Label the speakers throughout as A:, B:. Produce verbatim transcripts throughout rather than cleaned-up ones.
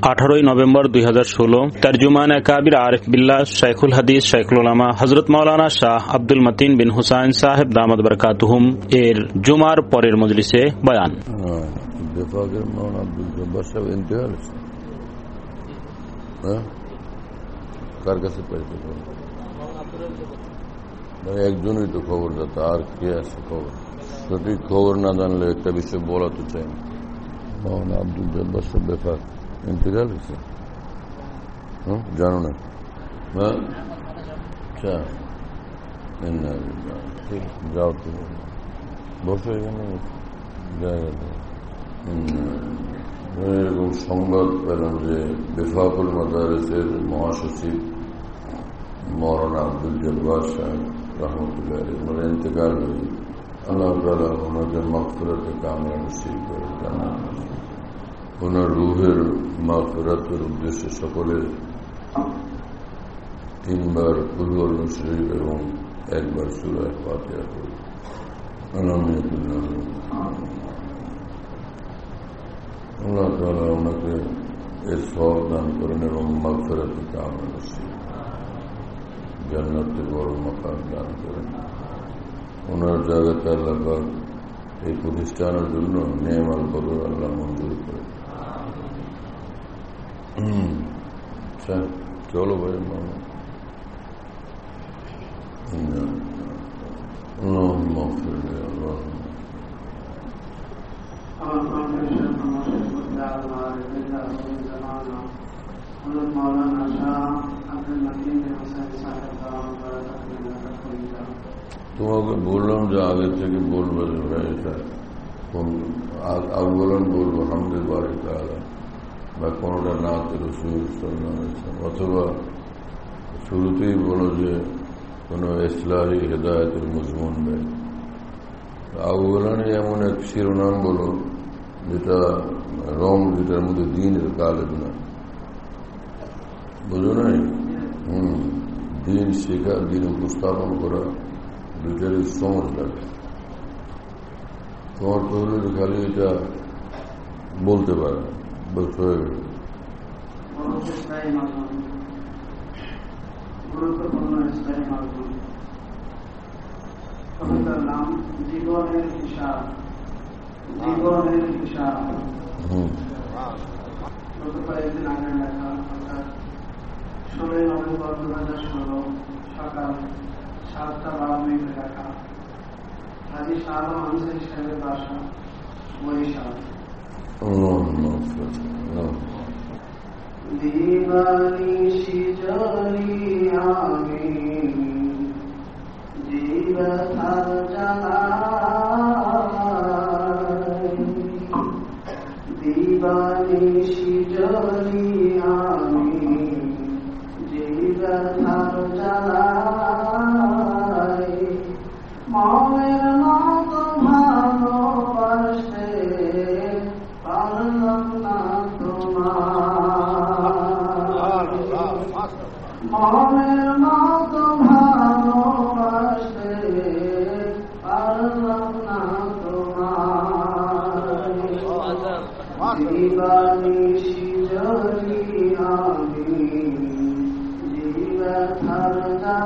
A: আঠারোই নভেম্বর দুই হাজার ষোলো তর্জুমান কাবির আরিফ বিল্লাহ শাইখুল হাদিস শাইখুল উলামা হযরত মাওলানা শাহ আব্দুল মতিন বিন হুসাইন সাহেব দামাত বরকাতুহুম এর জুমার পরের মজলিসে বয়ান।
B: কার কাছে পাইতে একজনই তো খবরদাতা, আর কে আছে খবর? সঠিক খবর না জানলে একটা বিষয় বলা তো চাই না। মৌলানা আব্দুল জব্বার সাহেব বেফাক ইন্তেকাল হয়েছে, জানো না? হ্যাঁ, আচ্ছা, ঠিক, যাও তুমি বসো এখানে জায়গা। এরকম সংবাদ পেলাম যে বেফাকুল মাদারিসের মহাসচিব মৌলানা আব্দুল জব্বার সাহেব রহমতুল্লাহ আলাইহি ইন্তেকাল হয়েছে। আল্লাহ তাআলা ওনাদের মাগফিরাতে কামিল নসিব করে জানান। ওনার রুহের মাগফিরাতের উদ্দেশ্যে সকলের তিনবার কুল আল্লাহু শরীফ এবং একবার সূরা ফাতিহা পড়ি। আলহামদুলিল্লাহ। আল্লাহ তাআলা ওনাকে এর সওয়াব দান করেন এবং মাগফিরাতে কামিল নসিব, জান্নাতে বড় মাকাম দান করেন। ওনার জায়গাতে আল্লাহ পাক এই প্রতিষ্ঠানের জন্য নেমাল বদর আল্লাহ মঞ্জুর করেন। আচ্ছা, চলো ভাই মামা। اللهم اغفر لي اللهم তোমাকে বললাম যে আগে থেকে বলবো যে ভাই এটা কোন আন্দোলন বলবো হামদের বাড়ি তাহলে বা কোনোটা না রসুল অথবা শুরুতেই বলো যে কোনো ইসলাহি হেদায়তের মজমুন নেই। আউ্বলানি এমন এক শিরোনাম বলো যেটা রং, যেটার মধ্যে দিনের কালেব না, বুঝো নাই? হম দিন শেখা, দিন উপস্থাপন করা দুইটারই সমাজ লাগে। তোমার তো হলে খালি এটা বলতে পারে বলতে হয়ে গেল।
C: গুরুত্বপূর্ণ ইসলামী মাধ্যম কবিতার নাম জীবনের হিসাব। জীবনের হিসাব গত কয়েকদিন আগে লেখা, অর্থাৎ ষোলোই নভেম্বর দু হাজার ষোলো সকাল সাতটা বারো মিনিটে লেখা। হাজী শাহ আলম আনসারী সাহেবের বাসা বরিশাল। দিবানিশি জলি আমি জীবথার জ্বালাই, দিবানিশি জলি আমি জীবথার জ্বালাই, মনের মতো ভালোবাসতে পারলাম না তোমার, মনের মতো ভালোবাসতে পারলাম না তোমার, দিবানিশি জলি আমি জীবথার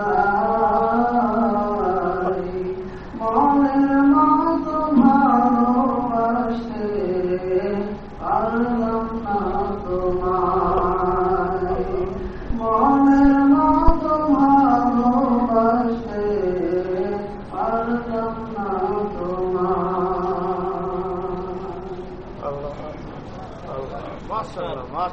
C: জ্বালাই, মনের মতো ভালোবাসতে পারলাম না তোমার, মনের মতো ভালোবাসতে পারলাম না তোমার।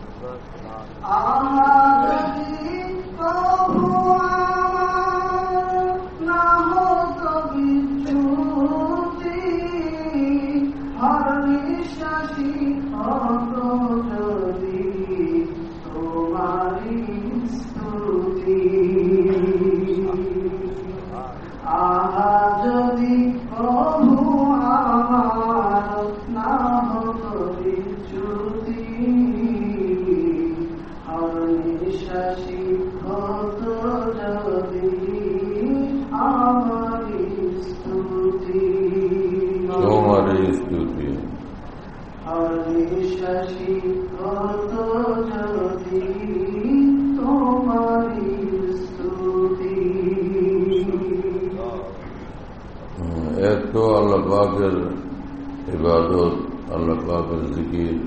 C: আহারি প্রভু আমার না হতো বিচ্যুতি, হর নিঃশ্বাসী হতো যদি তোমারি স্তুতি। আহা যদি প্রভু আমার না হতো বিচ্যুতি, হর নিঃশ্বাসী হতো যদি
B: পাকের ইবাদত, আল্লাহ পাকের জিকির,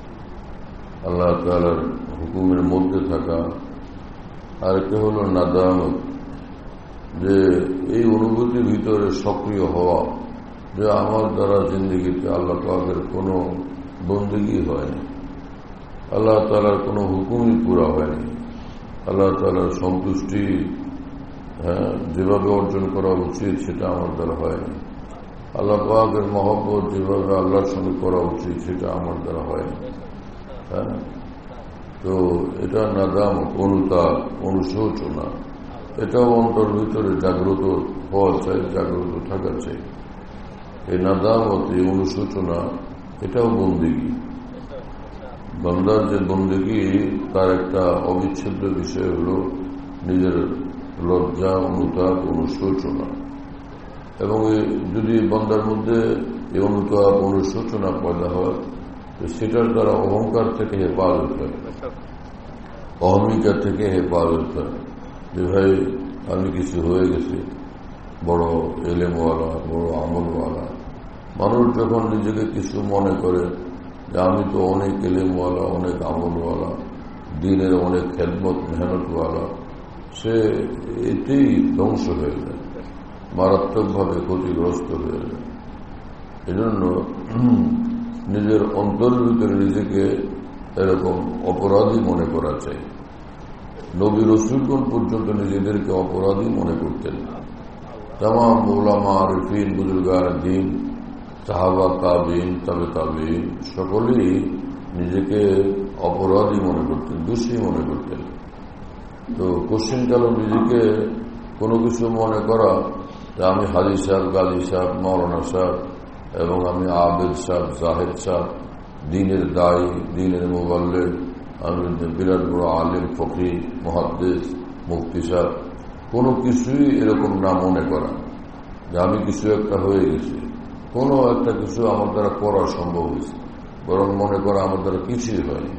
B: আল্লাহ তাআলার হুকুমের মধ্যে থাকা। আর একটা হলো নাদামত, যে এই অনুভূতির ভিতরে সক্রিয় হওয়া যে আমার দ্বারা জিন্দগিতে আল্লাহ পাকের কোনো বন্দেগী হয়নি, আল্লাহ তাআলার কোনো হুকুমই পুরা হয়নি, আল্লাহ তাআলার সন্তুষ্টি হ্যাঁ যেভাবে অর্জন করা উচিত সেটা আমার দ্বারা হয়নি, আল্লাহ পাকের মহব্বত যেভাবে আল্লাহর সঙ্গে করা উচিত সেটা আমার দ্বারা হয়নি। হ্যাঁ, তো এটা নাদামত, অনুতাপ, অনুশোচনা, এটাও অন্তর ভিতরে জাগ্রত হওয়া চাই, জাগ্রত থাকা চাই। এই নাদামত, এই অনুশোচনা, এটাও বন্দেগী। বান্দার যে বন্দেগী তার একটা অবিচ্ছেদ্য বিষয় হল নিজের লজ্জা, অনুতাপ, অনুশোচনা। এবং যদি বান্দার মধ্যে এই অনুতাপ, অনুশোচনা পয়দা হয় তো সেটার দ্বারা অহংকার থেকে হেফাজত হয়, অহমিকা থেকে হেফাজত হয়। যে ভাই আমি কিছু হয়ে গেছি, বড় এলেমওয়ালা, বড় আমলওয়ালা। মানুষ যখন নিজেকে কিছু মনে করে যে আমি তো অনেক এলেমওয়ালা, অনেক আমলওয়ালা, দিনের অনেক খেদমত মেহনতওয়ালা, সে এতেই ধ্বংস হয়ে যায়, মারাত্মকভাবে ক্ষতিগ্রস্ত হয়ে যায়। এজন্য নিজের অন্তরের ভিতরে নিজেকে এরকম অপরাধী মনে করা চাই। নবী রাসূলগণ পর্যন্ত নিজেদেরকে অপরাধী মনে করতেন। তামাম উলামা, আরিফিন, বুজুর্গান দ্বীন, সাহাবা, তাবিঈন, তাবে তাবিঈন সকলেই নিজেকে অপরাধী মনে করতেন, দোষী মনে করতেন। তো কোশ্চিনকালে নিজেকে কোনো কিছু মনে করা যে আমি হাজী সাহেব, গাজী সাহেব, মৌলানা সাহেব, এবং আমি আবেদ সাহেব, জাহেদ সাহেব, দ্বীনের দায়ী, দ্বীনের মুবাল্লিগ, আমি বিরাট বড় আলিম, ফকিহ, মুহাদ্দিস, মুফতি সাহেব, কোনো কিছুই এরকম না মনে করা যে আমি কিছু একটা হয়ে গেছি, কোনো একটা কিছু আমার দ্বারা করা সম্ভব হয়েছে, বরং মনে করা আমার দ্বারা কিছুই হয়নি,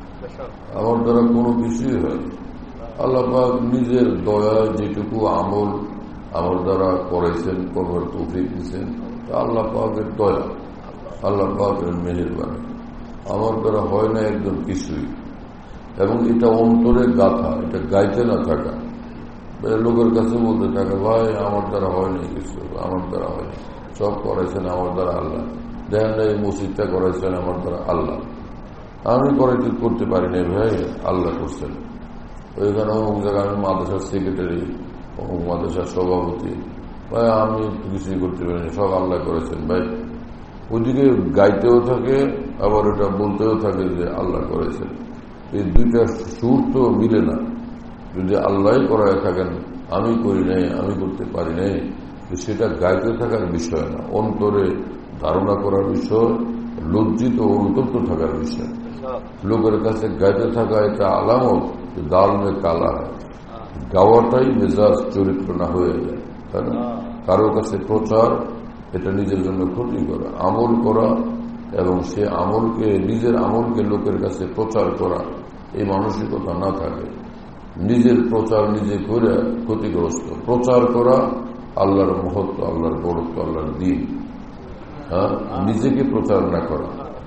B: আমার দ্বারা কোনো কিছুই হয়নি। আল্লাহ পাক নিজের দয়ায় যেটুকু আমল আমার দ্বারা করেছেন, করবার তৌফিক দিয়েছেন, আল্লাহ পাকের দয়া, আল্লাহ পাকের মেহেরবানি, আমার দ্বারা হয় না একদম কিছুই। এবং এটা অন্তরে গাথা, এটা গাইতে না থাকা, লোকের কাছে বলতে থাকা ভাই আমার দ্বারা হয়নি কিছু, আমার দ্বারা হয়নি, সব করেছেন আমার দ্বারা আল্লাহ, দেখেন এই মসজিদটা করেছেন আমার দ্বারা আল্লাহ, আমি করাইতে করতে পারি না ভাই, আল্লাহ করছেন। ওইখানে অমুক জায়গায় আমি মাদ্রাসার সেক্রেটারি, অমুক মাদ্রাসার সভাপতি, ভাই আমি কিছুই করতে পারিনি, সব আল্লাহ করেছেন ভাই। ওইদিকে গাইতেও থাকে, আবার ওটা বলতেও থাকে যে আল্লাহ করেছেন। এই দুইটা সুর তো মিলে না। যদি আল্লাহ করায় থাকেন, আমি করি নাই, আমি করতে পারি নাই, সেটা গাইতে থাকার বিষয় না, অন্তরে ধারণা করার বিষয়, লজ্জিত ও অনুতপ্ত থাকার বিষয়। লোকের কাছে গাইতে থাকা এটা আলামত দাল মে কালা হয়, গাওয়াটাই মেজাজ চরিত্র না হয়ে যায়, তাই না? কারো কাছে প্রচার, এটা নিজের জন্য ক্ষতি করা, আমল করা এবং সে আমলকে, নিজের আমলকে লোকের কাছে প্রচার করা, এই মানসিকতা না থাকে, নিজের প্রচার নিজে করে ক্ষতিগ্রস্ত। প্রচার করা আল্লাহর মহত্ব, আল্লাহর বড়ত্ব, আল্লাহর দ্বীন, হ্যাঁ, নিজেকে প্রচার না করা।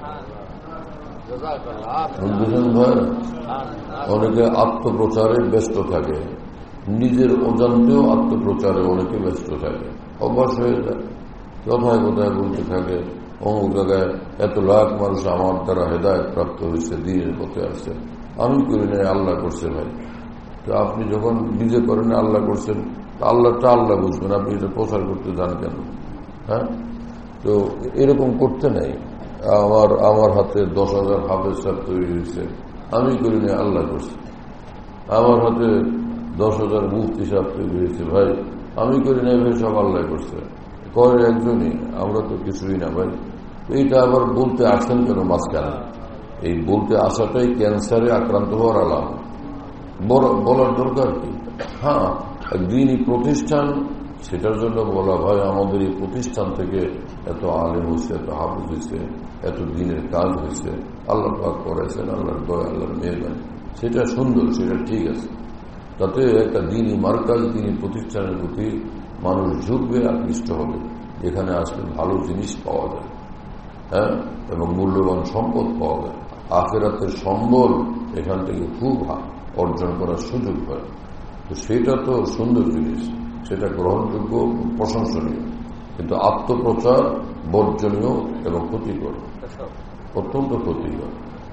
B: বুঝলেন ভাই? অনেকে আত্মপ্রচারে ব্যস্ত থাকে, নিজের অজান্তেও আত্মপ্রচারে অনেকে ব্যস্ত থাকে, অভ্যাস হয়ে যায়, কথায় কথায় বলতে থাকে অমুক জায়গায় এত লাখ মানুষ আমার দ্বারা হেদায়েত প্রাপ্ত হয়েছে, দ্বীনের পথে আসছে, আমি করি নাই, আল্লাহ করছে। ভাই তো আপনি যখন নিজে করেন আল্লাহ করছেন, আল্লাহটা আল্লাহ বুঝবেন, আপনি এটা প্রচার করতে যান কেন? হ্যাঁ, তো এরকম করতে নেই। আমার আমার হাতে দশ হাজার হাফেজ সাহেব তৈরি হয়েছে, আমি করি নাই, আল্লাহ করছে। আমার হাতে দশ হাজার মুফতি সাহেব তৈরি হয়েছে, ভাই আমি করি নাই, ভাই সব আল্লাহ করছে। করে একজনই, আমরা তো কিছুই না ভাই। এইটা আবার বলতে আসেন কেন মাঝখানে? এই বলতে আসাটাই ক্যান্সারে আক্রান্ত হওয়ার আলাম। বলার দরকার কি? হ্যাঁ, দ্বীনি প্রতিষ্ঠান, সেটার জন্য বলা ভাই আমাদের এই প্রতিষ্ঠান থেকে এত আলেম হয়েছে, এত হাফেজ হয়েছে, এত দ্বীনের কাজ হয়েছে, আল্লাহ পাক করেছেন, আল্লাহর দয়া, আল্লাহর মেহেরবানি, সেটা সুন্দর, সেটা ঠিক আছে। তাতে একটা দ্বীনি মার্কাজ, দ্বীনি প্রতিষ্ঠানের প্রতি মানুষ ঝুঁকবে, আকৃষ্ট হবে, এখানে আসলে ভালো জিনিস পাওয়া যায়, হ্যাঁ, এবং মূল্যবান সম্পদ পাওয়া যায়। আখিরাতের সম্বল এখান থেকে খুব অর্জন করার সুযোগ হয়। তো সেটা তো সুন্দর জিনিস, সেটা গ্রহণযোগ্য, প্রশংসনীয়, কিন্তু আত্মপ্রচার বর্জনীয় এবং ক্ষতিকর, অত্যন্ত ক্ষতিকর।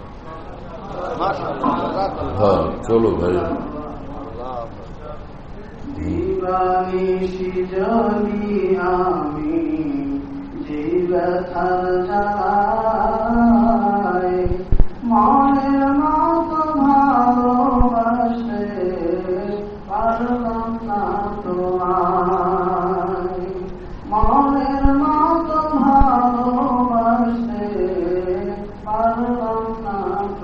B: হ্যাঁ, চলো ভাই।
C: দিবানিশি যদি আমি যে ব্যথার জ্বালায় মনের মতো ভালোবাসে পারলাম না তোমায়, মনের মতো ভালোবাসে পারলাম না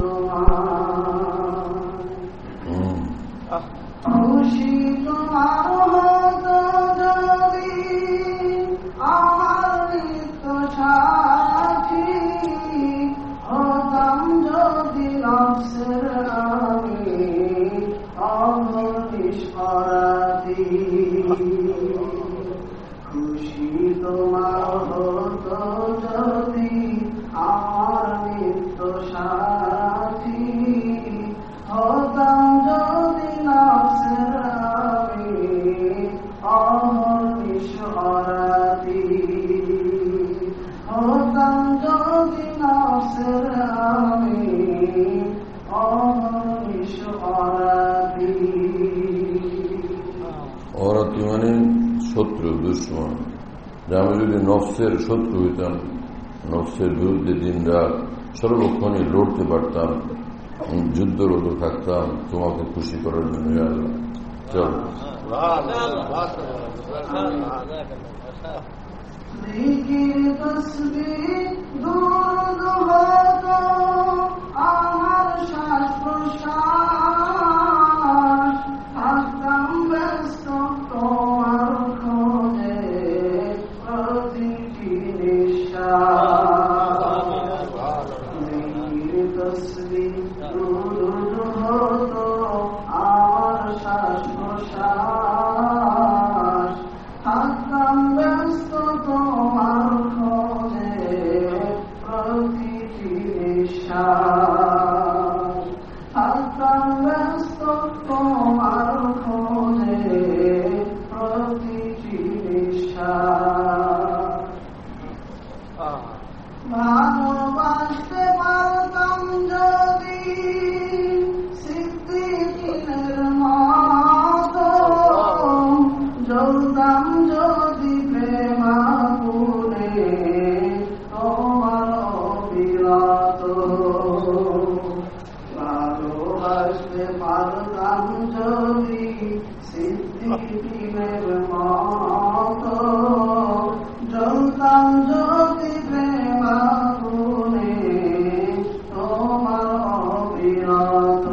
C: তোমায়। খুশি তোমার হতো যদি আমার নিত্য সাথী, হতাম যদি নফসের আমি অমনিশ অপরাধী। খুশি তোমার হতো যদি আমার নিত্য সাথী, হতাম যদি নফসের আমি অমনিশ অপরাধী, হতাম যদি নফসের আমি অমনিশ অপরাধী।
B: অরাতি মানে শত্রু, দুশ্মন। যে আমি যদি নফসের শত্রু হইতাম, নফসের বিরুদ্ধে দিন রাত সর্বক্ষণই লড়তে পারতাম, যুদ্ধরত থাকতাম তোমাকে খুশি করার জন্য। আল্লাহ চল
C: আমার শ্বাস প্রশ্বাস থাকতাম ব্যস্ত তোমার খোঁজে প্রতিটি নিঃশ্বাস। হতো আমার শ্বাস প্রশ্বাস থাকতাম ব্যস্ত তোমার খোঁজে প্রতিটি নিঃশ্বাস, থাকতাম ব্যস্ত তোমার খোঁজে প্রতিটি নিঃশ্বাস। ভালোবাসতে পারতাম যদি সিদ্দিকীনের মতো, জ্বলতাম যদি প্রেম আগুনে তোমার অবিরত। ভালোবাসতে পারতাম যদি সিদ্দিকীনের মতো, জ্বলতাম যদি প্রেম আগুনে তোমার অবিরত।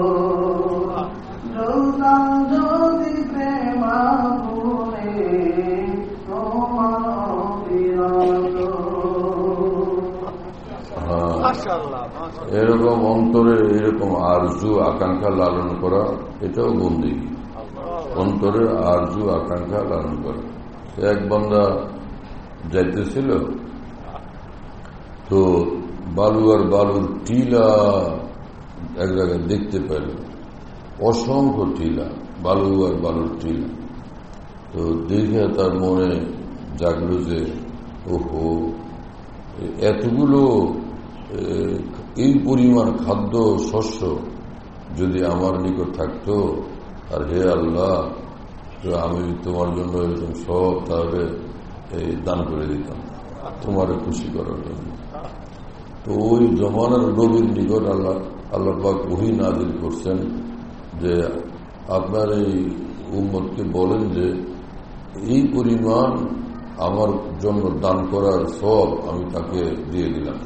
C: জ্বলতাম যদি প্রেম আগুনে তোমার অবিরত।
B: এরকম অন্তরে এরকম আরজু আকাঙ্ক্ষা লালন করা, এটাও বন্দেগী। অন্তরে আরজু আকাঙ্ক্ষা লালন করা। এক বান্দা যাইতেছিল, তো বালু আর বালুর টিলা এক জায়গায় দেখতে পেল, অসংখ্য টিলা, বালু আর বালুর টিলা। তো দেখে তার মনে জাগলো যে ওহো, এতগুলো এই পরিমাণ খাদ্য শস্য যদি আমার নিকট থাকতো, আর হে আল্লাহ, তো আমি তোমার জন্য এরকম সব তাহলে দান করে দিতাম তোমার খুশি করার জন্য। তো ওই জমানার নবীর নিকট আল্লাহ আল্লাহ পাক ওহী নাযিল করছেন যে আপনার এই উম্মতকে বলেন যে এই পরিমাণ আমার জন্য দান করার সব আমি তাকে দিয়ে দিলাম।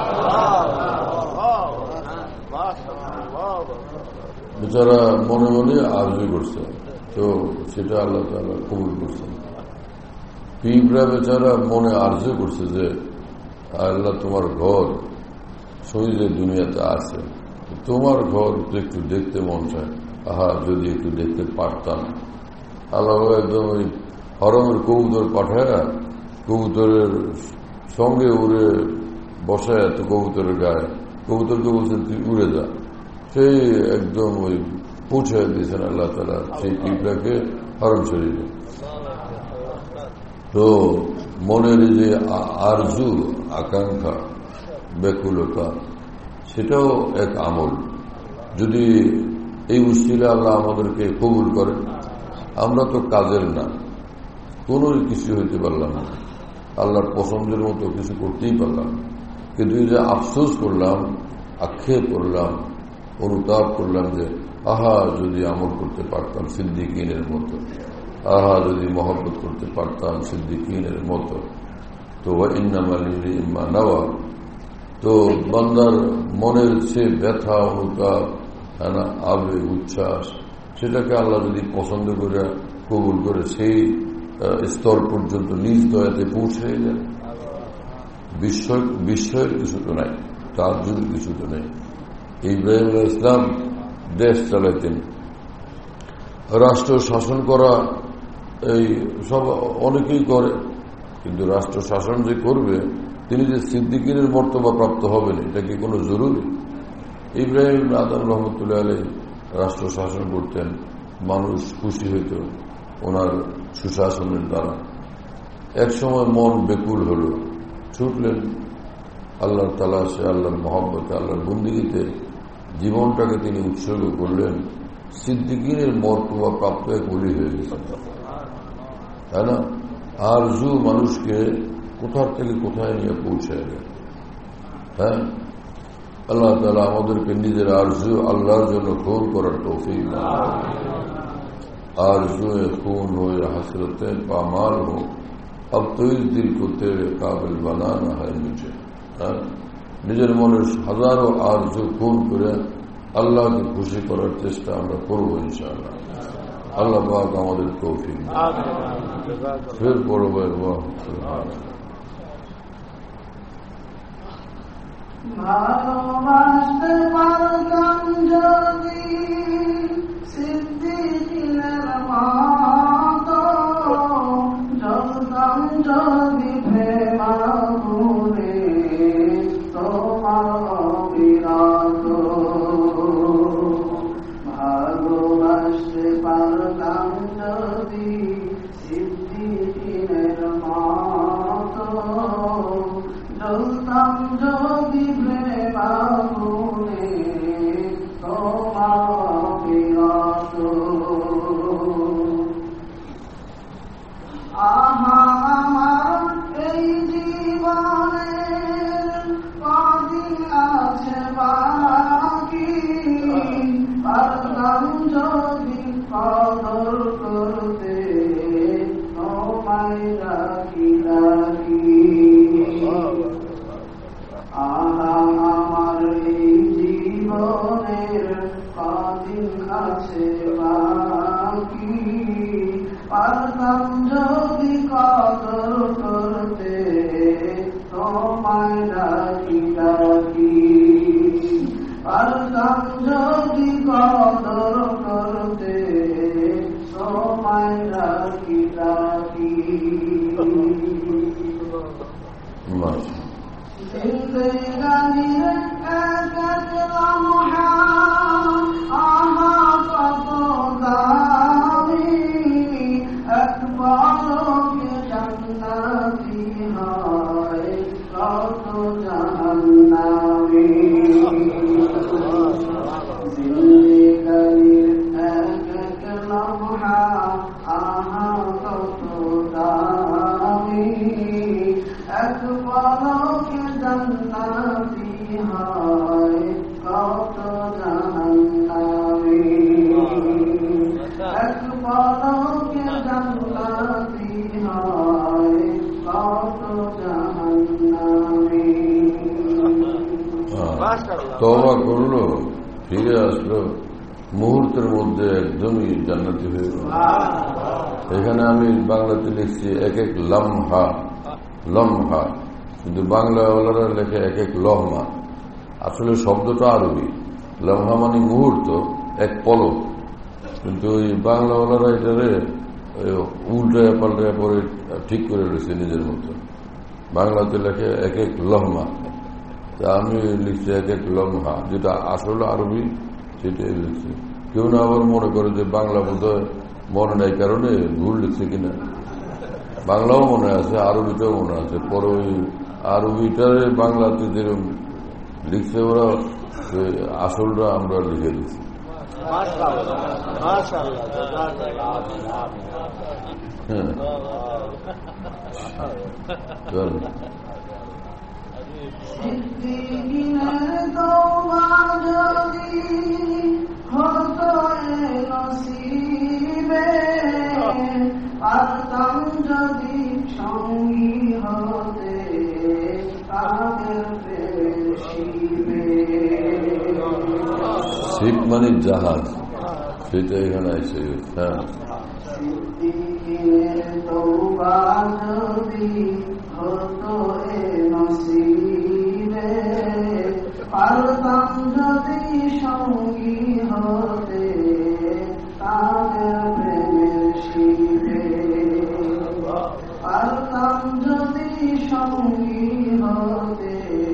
B: বেচারা মনে মনে আরজি করছে, তো সেটা আল্লাহ তাআলা কবুল করছেন। পিঁপড়া বেচারা মনে আরজি করছে যে আল্লাহ তোমার ঘর শহীদে দুনিয়াতে আছে, তোমার ঘর তো একটু দেখতে মন চায়, আহা যদি একটু দেখতে পারতাম। আল্লাহ একদম ওই হরমের কবুতর পাঠায় কবুতরের সঙ্গে উড়ে বসায় তো কবুতরের গায়ে, কবুতরকে বলছেন তুই উড়ে যা, সেই একদম ওই পৌঁছে দিয়েছেন আল্লাহ তাআলা সেই কিবলাকে হারম শরীফে। তো মনের যে আরজু, আকাঙ্ক্ষা, ব্যাকুলতা, সেটাও এক আমল। যদি এই উসিলা আল্লাহ আমাদেরকে কবুল করেন, আমরা তো কাজের না, কোন কিছু হইতে পারলাম না, আল্লাহর পছন্দের মতো কিছু করতেই পারলাম, কিন্তু যে আফসোস করলাম, আক্ষেপ করলাম, অনুতাপ করলাম যে আহা যদি আমল করতে পারতাম সিদ্দিকিনের মতো, আহা যদি মহব্বত করতে পারতাম সিদ্দিকিনের মতো। তো ইন্নামালি ইম্মা নাওয়া, তো বান্দার মনের সে ব্যথা, অনুতাপ, আবেগ, উচ্ছ্বাস, সেটাকে আল্লাহ যদি পছন্দ করে কবুল করে সেই স্তর পর্যন্ত নিজ দয়াতে পৌঁছে যায়, বিস্ময় বিস্ময়ের কিছু তো নাই, তার যদি কিছু তো নেই। ইব্রাহিম আলাইহিস সালাম দেশ চালাইতেন, রাষ্ট্র শাসন করা এই সব অনেকেই করে, কিন্তু রাষ্ট্র শাসন যে করবে তিনি যে সিদ্দিকিনের মর্তবা প্রাপ্ত হবেন এটা কি কোনো জরুরি? ইব্রাহিম আদম রহমতুল্লাহ আলাইহি রাষ্ট্র শাসন করতেন, মানুষ খুশি হইত ওনার সুশাসনের দ্বারা। এক সময় মন বেকুল হল, ছুটলেন আল্লাহর তালাশে, আল্লাহর মহব্বতে, আল্লাহর বন্দিগিতে জীবনটাকে তিনি উৎসর্গ করলেন। সিদ্দিকিনের মর্তবা প্রাপ্ত এক ওলি হয়ে গেছেন, তাই না? আরজু মানুষকে কোথার থেকে কোথায় নিয়ে পৌঁছায় দেয়। হ্যাঁ, আল্লাহ তাআলা আমাদেরকে নিজের আরজু আল্লাহর জন্য খুন করার তৌফিক দান। आरज़ू खून हो या हसरतें पामाल हो, अब तो इस दिल को तेरे काबिल बनाना है मुझे। নিজের মনের হাজারো আরজু খুন করে আল্লাহকে খুশি করার চেষ্টা আমরা করবো ইনশাআল্লাহ। আল্লাহ পাক আমাদের তৌফিক দান। ফির পড়বো
C: ভালোবাসতে পারতাম যদি সিদ্দিকিনের মতো, জ্বলতাম যদি প্রেমাগুনে তোমার বিরত। ভালোবাসতে পারতাম যদি সিদ্দিকিনের মতো, জ্বলতাম যদি প্রেমাগুনে তোমার বিরত। আহা আমার এই জীবনের কদিন আছে বাকি, পারতাম যদি কদর করতে তোমায় রাখি রাখি। আহা আমার এই জীবনের কদিন আছে বাকি, পারতাম যদি কদর করতে তোমায় ডাকি ডাকি। পারতাম যদি কদর করতে তোমায় ডাকি ডাকি। জিন্দেগানির এক এক লমহা আহা কত দামি, এক পলকে জান্নাতি হয় কত জাহান্নামী। জিন্দেগানির এক এক লমহা আহা কত দামি, এক পলকে জান্নাতি হয় কত জাহান্নামী। এক পলকে জান্নাতি হয় কত জাহান্নামী।
B: তওবা করলো, ফিরে আসলো, মুহূর্তের মধ্যে একদমই জান্নাতি হয়ে গেল। এখানে আমি বাংলাতে লিখছি এক এক লমহা, লমহা, কিন্তু বাংলাওয়ালারা লেখে এক এক লহমা। আসলে শব্দটা আরবি, লমহা মানে মুহূর্ত, এক পলক, কিন্তু ওই বাংলাওয়ালারা এটারে উল্টায় পাল্টায় পরে ঠিক করে রয়েছে নিজের মতো। বাংলাতে লেখে এক এক লহমা, তা আমি লিখছি এক এক লমহা, যেটা আসলে আরবি সেটাই লিখছি। কেউ না আবার মনে করে যে বাংলা বোধহয় মনে নেই কারণে ভুল লিখছে কিনা। বাংলাও মনে আছে, আরবিটাও মনে আছে, পরে ওই আরবিটারে বাংলাতে যেরকম লিখছে ওরা, আসলটা আমরা লিখে দিচ্ছি। হ্যাঁ,
C: পারতাম যদি সঙ্গী হতে তাদের শিবে।
B: শিব মানে জাহাজ, সেটা এখানে এসে গেছে।
C: তওবা যদি হতো এ নসিবে, পারতাম যদি সঙ্গী হতে তাদের প্রেমের শিবে। পারতাম যদি সঙ্গী হতে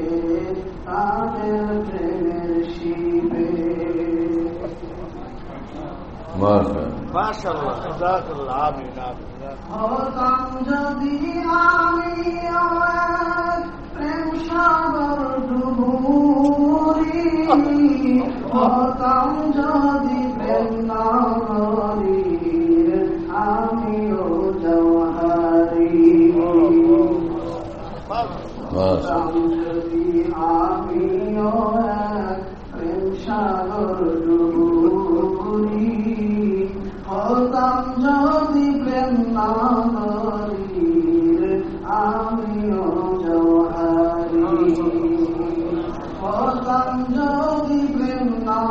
C: তাদের প্রেমের শিবে। হতাম যদি আমি প্রেম সাগর ডুবুরি, হতাম যদি প্রেম নগরী আমিও জওহারি। হতাম যদি আমিও প্রেম সাগর ডুবুরি, হতাম যদি প্রেম নগরীর আমিও জওহারি। হতাম যদি প্রেম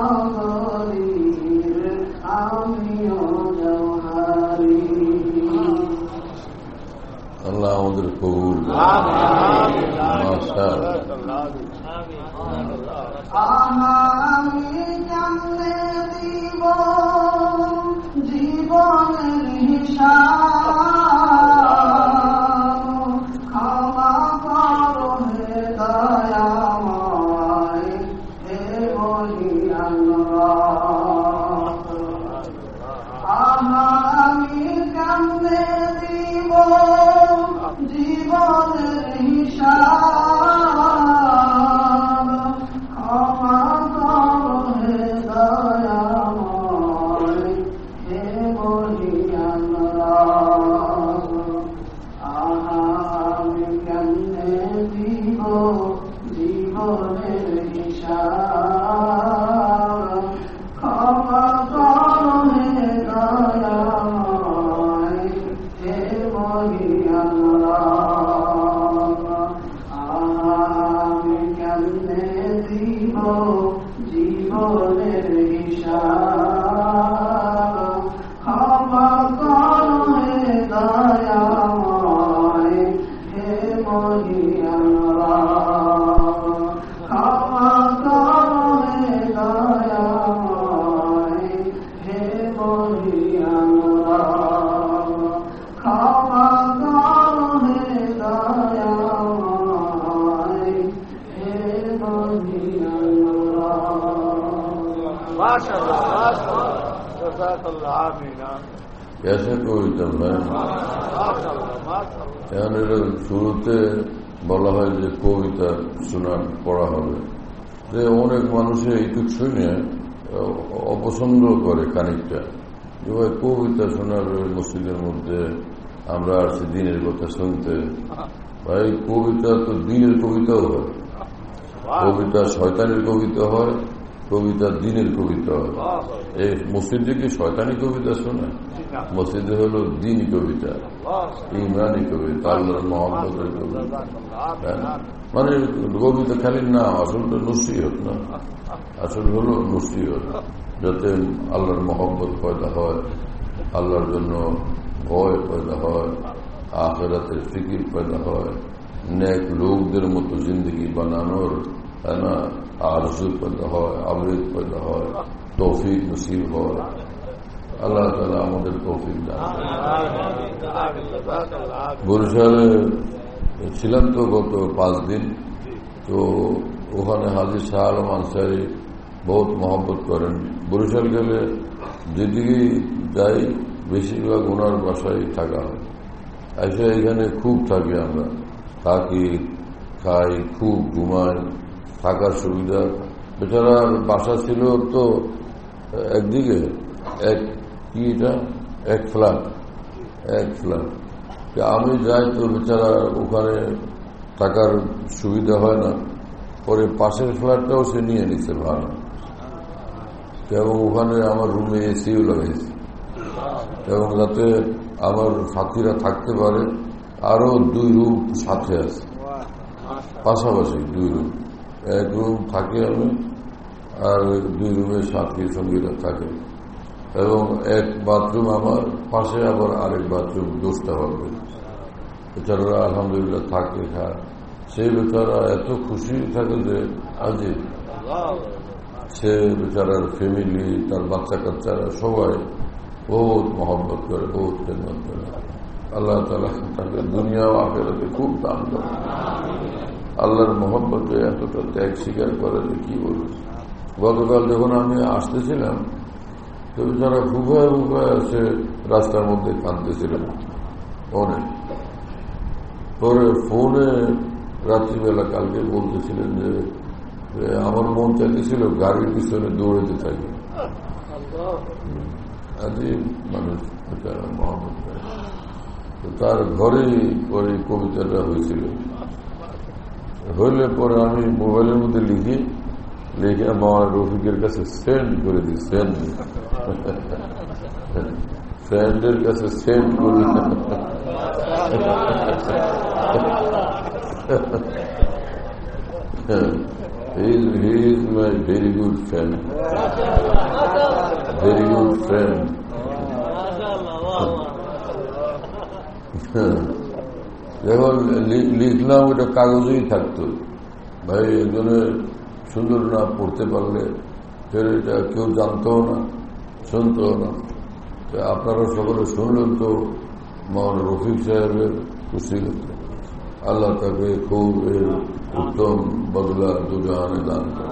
C: নগরীর আমিও জওহারি।
B: আল্লাহ আমাদের কবুল।
C: আমি জানলে দিব জীবনের হিসাব, ক্ষমা করো হে দয়াময় হে বলিয়ান রব। আমি জানলে দিব জীবনের হিসাব, ক্ষমা করো হে দয়াময় হে বলিয়ান রব। আমি কেমনে দিব জীবনের হিসাব, ক্ষমা করো হে দয়াময় হে বলিয়ান রব। আমি কেমনে দিব জীবনের হিসাব, ক্ষমা করো হে দয়াময় হে বলিয়ান রব। ক্ষমা করো হে দয়াময় হে বলিয়ান রব। ক্ষমা করো হে দয়াময় হে বলিয়ান রব।
B: कैसे কবিতা ভাই? এখানে শুরুতে বলা হয় যে কবিতা শোনা পড়া হবে, যে অনেক মানুষে এইটুক শুনে অপছন্দ করে খানিকটা, যে ভাই কবিতা শোনার মসজিদের মধ্যে আমরা আসছি দিনের কথা শুনতে। ভাই কবিতা তো দিনের কবিতাও হয়, কবিতা শয়তানের কবিতা হয়, কবিতা দিনের কবিতা হয়। এই মসজিদে কি শয়তানি কবিতা শোনে? মসজিদে হলো দিনী কবিতা, ইমরানি কবিতা, আল্লাহর মহব্বতের কবিতা। মানে কবিতা খালি না, আসলটা নসিহত না, আসল হলো নসিহত, যাতে আল্লাহর মহব্বত পয়দা হয়, আল্লাহর জন্য ভয় পয়দা হয়, আখিরাতের ফিকির পয়দা হয়, নেক লোকদের মতো জিন্দগি বানানোর है ना आरज़ू पैदा হয়, আবেগ पैदा হয়, তৌফিক নসিব হয়। আল্লাহ তাআলা আমাদের তৌফিক দান। বরিশালে ছিলাম তো গত পাঁচ দিন, তো ওখানে হাজী শাহ আলম আনসারী বহুত মহব্বত করেন। বরিশাল গেলে যেদিকেই যাই বেশিরভাগ ওনার বাসায় থাকা হয়। এসে এখানে খুব থাকি, আমরা থাকি, খাই, খুব ঘুমাই, থাকার সুবিধা। বেচারা বাসা ছিল তো একদিকে, এক কি এটা এক ফ্ল্যাট, এক ফ্ল্যাট। আমি যাই তো বেচারা ওখানে থাকার সুবিধা হয় না, পরে পাশের ফ্ল্যাটটাও সে নিয়ে নিচ্ছে ভাড়া, এবং ওখানে আমার রুমে এসিও লাগাইছে, এবং যাতে আমার সাথীরা থাকতে পারে। আরো দুই রুম সাথে আছে, পাশাপাশি দুই রুম, এক রুম থাকি আমি, আর দুই রুমের সাথী সঙ্গীরা থাকে, এবং এক বাথরুম আমার পাশে, আবার আরেক বাথরুম দোষটা হবে। বেচারা আলহামদুলিল্লাহ থাকে, খায়। সেই বেচারা এত খুশি থাকে যে আজই সে বেচারার ফ্যামিলি, তার বাচ্চা কাচ্চারা সবাই বহুত মহব্বত করে, বহুত খেদমত করে। আল্লাহ তাআলা তাকে দুনিয়া ও আখিরাতে খুব দান করে। আল্লাহর মহব্বতে এতটা ত্যাগ স্বীকার করে যে কি বলবো। গতকাল যখন আমি আসতেছিলাম তো যারা ফুফায় ফুফায় সে রাস্তার মধ্যে কাঁদতেছিলেন অনেক। পরে ফোনে রাত্রিবেলা কালকে বলতেছিলেন যে আমার মন চাইতেছিল গাড়ির পিছনে দৌড়াতে থাকি। আজই মানুষ মহব্বত করে। তার ঘরেই পরে কবিতাটা হয়েছিল, হইলে পরে আমি মোবাইলের মধ্যে লিখি, লিখে আমার রফিকের কাছে সেন্ড করে দিই। সেন্ড ফ্রেন্ডের কাছে সেন্ড করে he is, he is my very good friend, very good friend. যখন লিখলাম ওটা কাগজেই থাকতো, ভাই একজনে সুন্দর না পড়তে পারলে ফের এটা কেউ জানতেও না, শুনতেও না। আপনারা সকলে শুনলেন তো মৌলানা রফিক সাহেবের খুশি হতো। আল্লাহ তাকে খুব এর উত্তম বদলা দুজাহানে দান করে।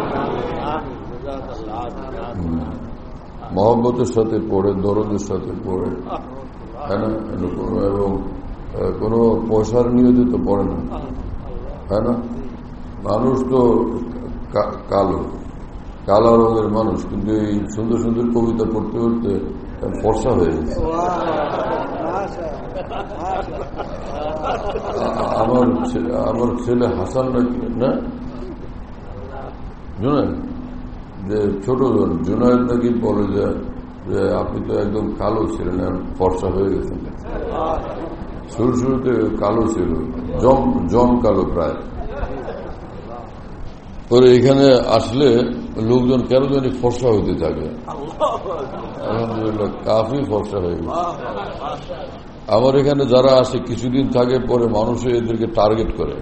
B: মহব্বতের সাথে পড়ে, দরদের সাথে পড়ে, হ্যাঁ না, এবং কোনো পয়সার নিয়তে তো পড়ে না, হ্যাঁ না। মানুষ তো কালো, কালো রঙের মানুষ, কিন্তু এই সুন্দর সুন্দর কবিতা পড়তে পড়তে ফর্সা হয়ে গেছে। আমার আমার ছেলে হাসান নাকি না জুনায়দ, যে ছোট জুনায়দ নাকি বলে যে আপনি তো একদম কালো ছিলেন, ফর্সা হয়ে গেছেন। শুরু শুরুতে কালো ছিল, জম জম কালো প্রায়। পরে এখানে আসলে লোকজন কেন জানি ফর্সা হইতে থাকে, আলহামদুলিল্লাহ কাফি ফর্সা হয়ে গেছে। আমার এখানে যারা আসে কিছুদিন থাকে, পরে মানুষ এদেরকে টার্গেট করে।